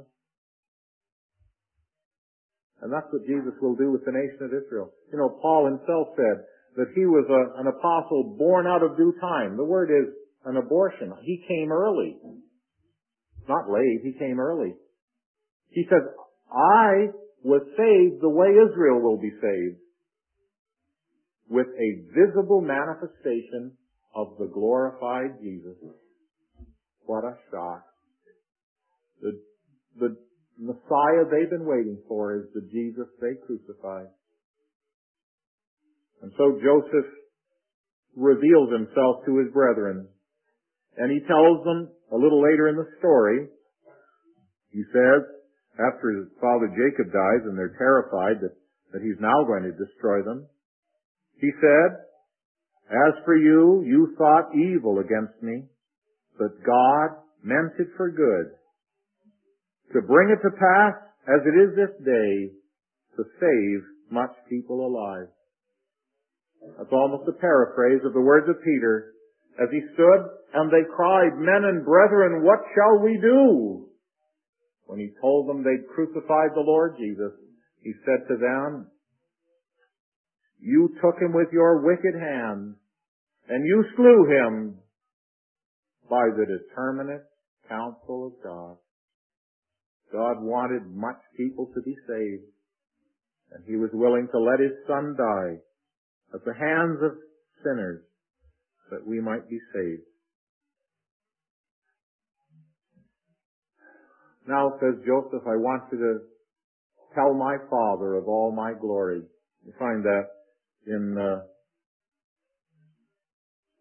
And that's what Jesus will do with the nation of Israel. You know, Paul himself said that he was an apostle born out of due time. The word is an abortion. He came early. Not late, he came early. He said, I was saved the way Israel will be saved, with a visible manifestation of the glorified Jesus. What a shock. The Messiah they've been waiting for is the Jesus they crucified. And so Joseph reveals himself to his brethren, and he tells them a little later in the story, he says, after his father Jacob dies and they're terrified that he's now going to destroy them, he said, as for you, you thought evil against me, but God meant it for good, to bring it to pass as it is this day, to save much people alive. That's almost a paraphrase of the words of Peter, as he stood and they cried, men and brethren, what shall we do? When he told them they'd crucified the Lord Jesus, he said to them, you took Him with your wicked hand, and you slew Him by the determinate counsel of God. God wanted much people to be saved, and He was willing to let His Son die at the hands of sinners that we might be saved. Now, says Joseph, I want you to tell my Father of all my glory. You find that in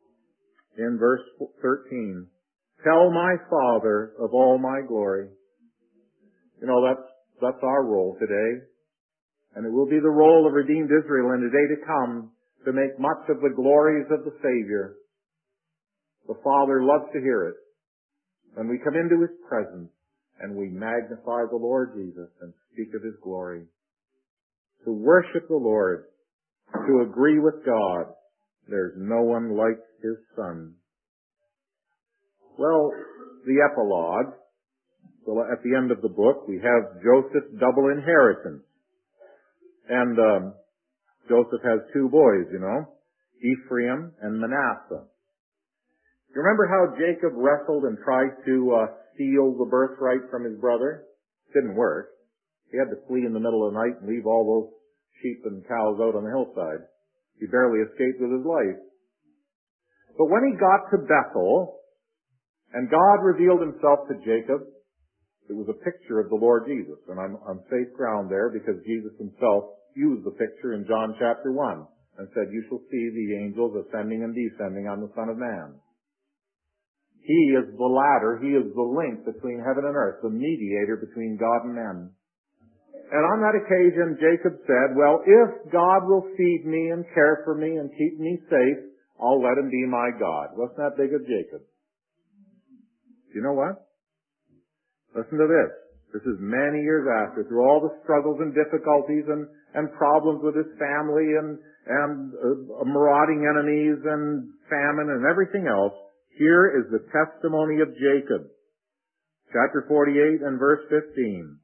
in verse 13, tell my Father of all my glory. You know, that's our role today. And it will be the role of redeemed Israel in the day to come to make much of the glories of the Savior. The Father loves to hear it. When we come into His presence and we magnify the Lord Jesus and speak of His glory. To worship the Lord, to agree with God, there's no one like His Son. Well, the epilogue. So at the end of the book, we have Joseph's double inheritance. And Joseph has two boys, you know, Ephraim and Manasseh. You remember how Jacob wrestled and tried to steal the birthright from his brother? Didn't work. He had to flee in the middle of the night and leave all those sheep and cows out on the hillside. He barely escaped with his life. But when he got to Bethel, and God revealed Himself to Jacob, it was a picture of the Lord Jesus. And I'm on safe ground there because Jesus Himself used the picture in John chapter 1 and said, you shall see the angels ascending and descending on the Son of Man. He is the ladder. He is the link between heaven and earth, the mediator between God and men. And on that occasion, Jacob said, well, if God will feed me and care for me and keep me safe, I'll let Him be my God. Wasn't that big of Jacob? You know what? Listen to this. This is many years after, through all the struggles and difficulties and problems with his family and marauding enemies and famine and everything else. Here is the testimony of Jacob. Chapter 48 and verse 15.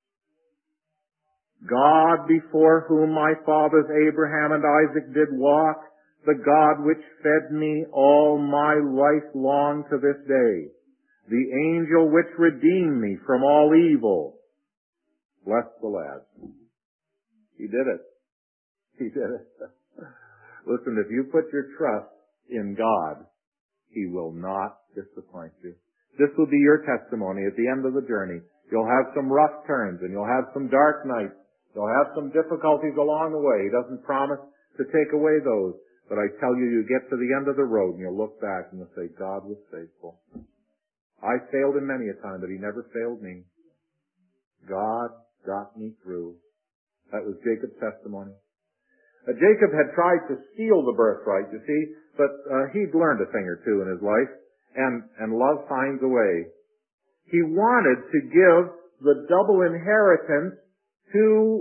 God before whom my fathers Abraham and Isaac did walk, the God which fed me all my life long to this day, the angel which redeemed me from all evil. Bless the lad. He did it. He did it. Listen, if you put your trust in God, He will not disappoint you. This will be your testimony at the end of the journey. You'll have some rough turns and you'll have some dark nights. You'll have some difficulties along the way. He doesn't promise to take away those. But I tell you, you get to the end of the road and you'll look back and you'll say, God was faithful. I failed Him many a time, but He never failed me. God got me through. That was Jacob's testimony. Jacob had tried to steal the birthright, you see, but he'd learned a thing or two in his life, and love finds a way. He wanted to give the double inheritance to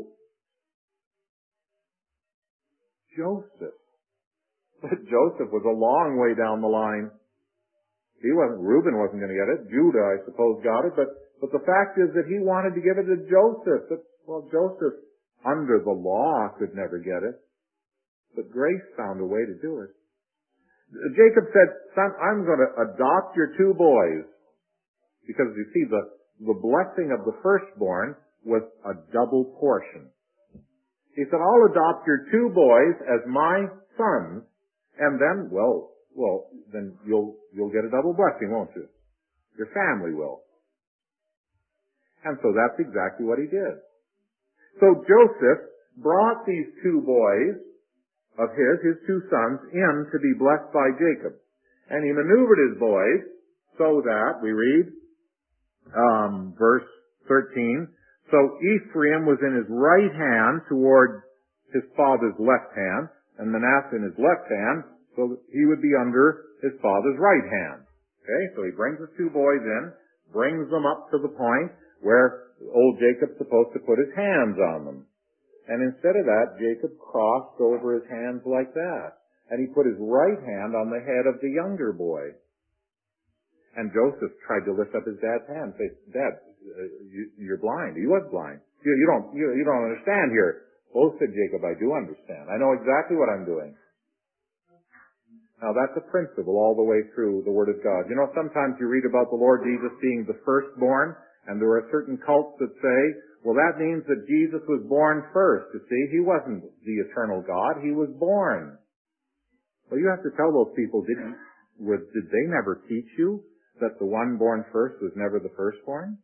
Joseph. But Joseph was a long way down the line. Reuben wasn't going to get it. Judah, I suppose, got it. But the fact is that he wanted to give it to Joseph. Joseph, under the law, could never get it. But grace found a way to do it. Jacob said, son, I'm going to adopt your two boys. Because you see, the blessing of the firstborn was a double portion. He said, I'll adopt your two boys as my sons, and then, then you'll get a double blessing, won't you? Your family will. And so that's exactly what he did. So Joseph brought these two boys of his two sons, in to be blessed by Jacob. And he maneuvered his boys so that, we read, verse 13, so Ephraim was in his right hand toward his father's left hand, and Manasseh in his left hand, so that he would be under his father's right hand. Okay, so he brings the two boys in, brings them up to the point where old Jacob's supposed to put his hands on them. And instead of that, Jacob crossed over his hands like that. And he put his right hand on the head of the younger boy. And Joseph tried to lift up his dad's hand and say, Dad, you're blind. He was blind. You don't understand here. Oh, said Jacob, I do understand. I know exactly what I'm doing. Now that's a principle all the way through the Word of God. You know, sometimes you read about the Lord Jesus being the firstborn, and there are certain cults that say, well, that means that Jesus was born first. You see, He wasn't the eternal God. He was born. Well, you have to tell those people, did they never teach you that the one born first was never the firstborn?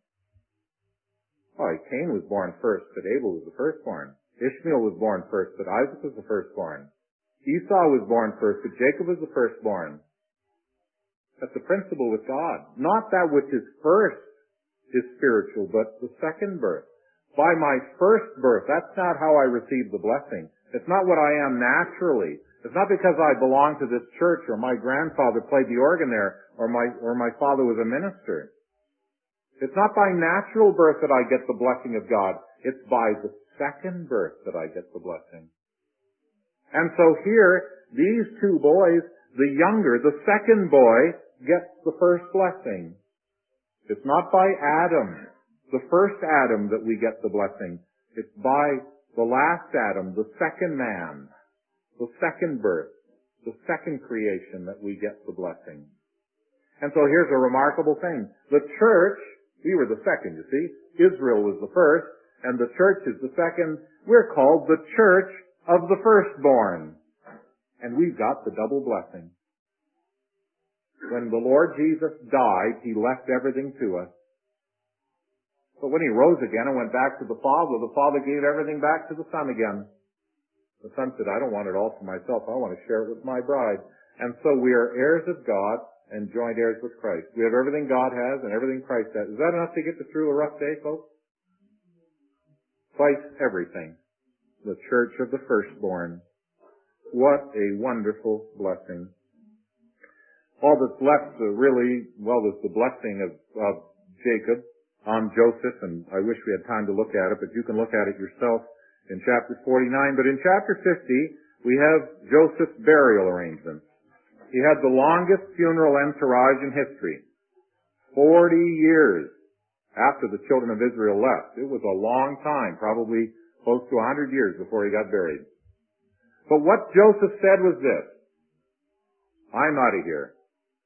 Oh, Cain was born first, but Abel was the firstborn. Ishmael was born first, but Isaac was the firstborn. Esau was born first, but Jacob was the firstborn. That's the principle with God. Not that which is first is spiritual, but the second birth. By my first birth, that's not how I receive the blessing. It's not what I am naturally. It's not because I belong to this church or my grandfather played the organ there or my father was a minister. It's not by natural birth that I get the blessing of God. It's by the second birth that I get the blessing. And so here, these two boys, the younger, the second boy, gets the first blessing. It's not by Adam, the first Adam, that we get the blessing. It's by the last Adam, the second man, the second birth, the second creation that we get the blessing. And so here's a remarkable thing. The church, we were the second, you see. Israel was the first, and the church is the second. We're called the church of the firstborn. And we've got the double blessing. When the Lord Jesus died, He left everything to us. But when He rose again and went back to the Father gave everything back to the Son again. The Son said, I don't want it all for myself. I want to share it with my bride. And so we are heirs of God and joint heirs with Christ. We have everything God has and everything Christ has. Is that enough to get you through a rough day, folks? Twice everything. The church of the firstborn. What a wonderful blessing. All that's left really, there's the blessing of Jacob on Joseph, and I wish we had time to look at it, but you can look at it yourself in chapter 49. But in chapter 50, we have Joseph's burial arrangements. He had the longest funeral entourage in history. 40 years after the children of Israel left. It was a long time, probably close to 100 years before he got buried. But what Joseph said was this: I'm out of here.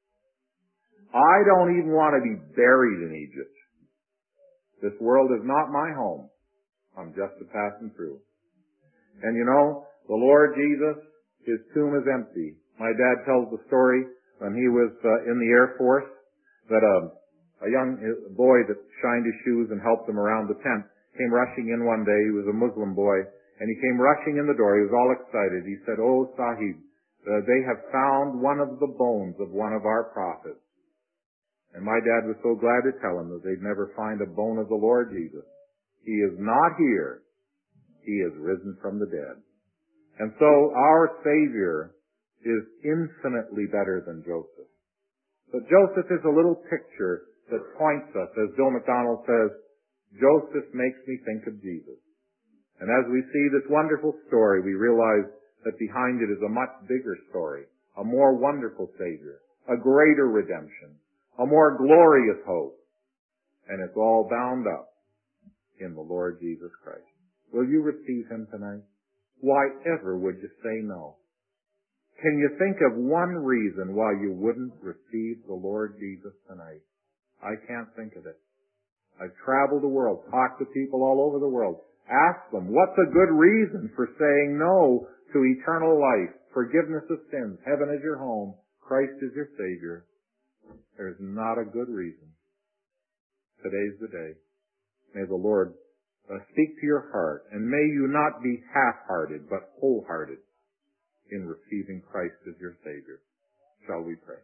I don't even want to be buried in Egypt. This world is not my home. I'm just a passing through. And you know, the Lord Jesus, His tomb is empty. My dad tells the story when he was in the Air Force that a young boy that shined his shoes and helped him around the tent came rushing in one day. He was a Muslim boy, and he came rushing in the door. He was all excited. He said, "Oh, Sahib, they have found one of the bones of one of our prophets." And my dad was so glad to tell him that they'd never find a bone of the Lord Jesus. He is not here. He is risen from the dead. And so our Savior is infinitely better than Joseph. But Joseph is a little picture that points us, as Bill McDonald says, Joseph makes me think of Jesus. And as we see this wonderful story, we realize that behind it is a much bigger story, a more wonderful Savior, a greater redemption, a more glorious hope. And it's all bound up in the Lord Jesus Christ. Will you receive Him tonight? Why ever would you say no? Can you think of one reason why you wouldn't receive the Lord Jesus tonight? I can't think of it. I've traveled the world, talked to people all over the world, asked them, what's a good reason for saying no to eternal life, forgiveness of sins, heaven is your home, Christ is your Savior? There's not a good reason. Today's the day. May the Lord speak to your heart, and may you not be half-hearted, but wholehearted in receiving Christ as your Savior. Shall we pray?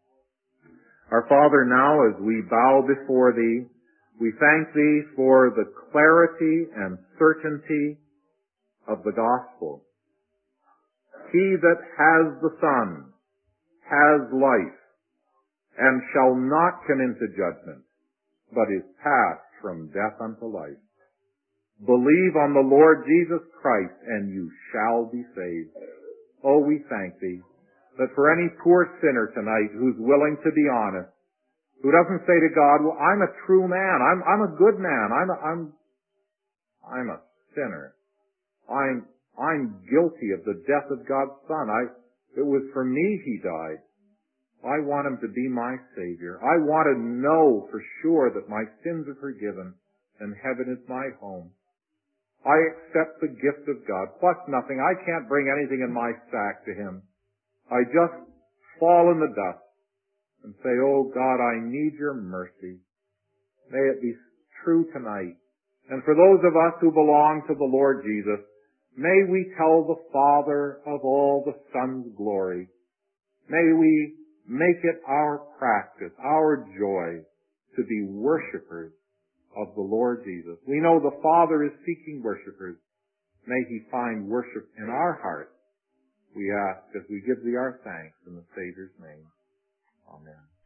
Our Father, now as we bow before Thee, we thank Thee for the clarity and certainty of the gospel. He that has the Son has life, and shall not come into judgment, but is passed from death unto life. Believe on the Lord Jesus Christ, and you shall be saved. Oh, we thank Thee that for any poor sinner tonight who's willing to be honest, who doesn't say to God, well, I'm a true man, I'm a good man, I'm a sinner. I'm guilty of the death of God's Son. It was for me He died. I want Him to be my Savior. I want to know for sure that my sins are forgiven and heaven is my home. I accept the gift of God, plus nothing. I can't bring anything in my sack to Him. I just fall in the dust and say, oh God, I need your mercy. May it be true tonight. And for those of us who belong to the Lord Jesus, may we tell the Father of all the Son's glory. May we Make it our practice, our joy, to be worshipers of the Lord Jesus. We know the Father is seeking worshipers. May He find worship in our hearts. We ask as we give Thee our thanks in the Savior's name. Amen.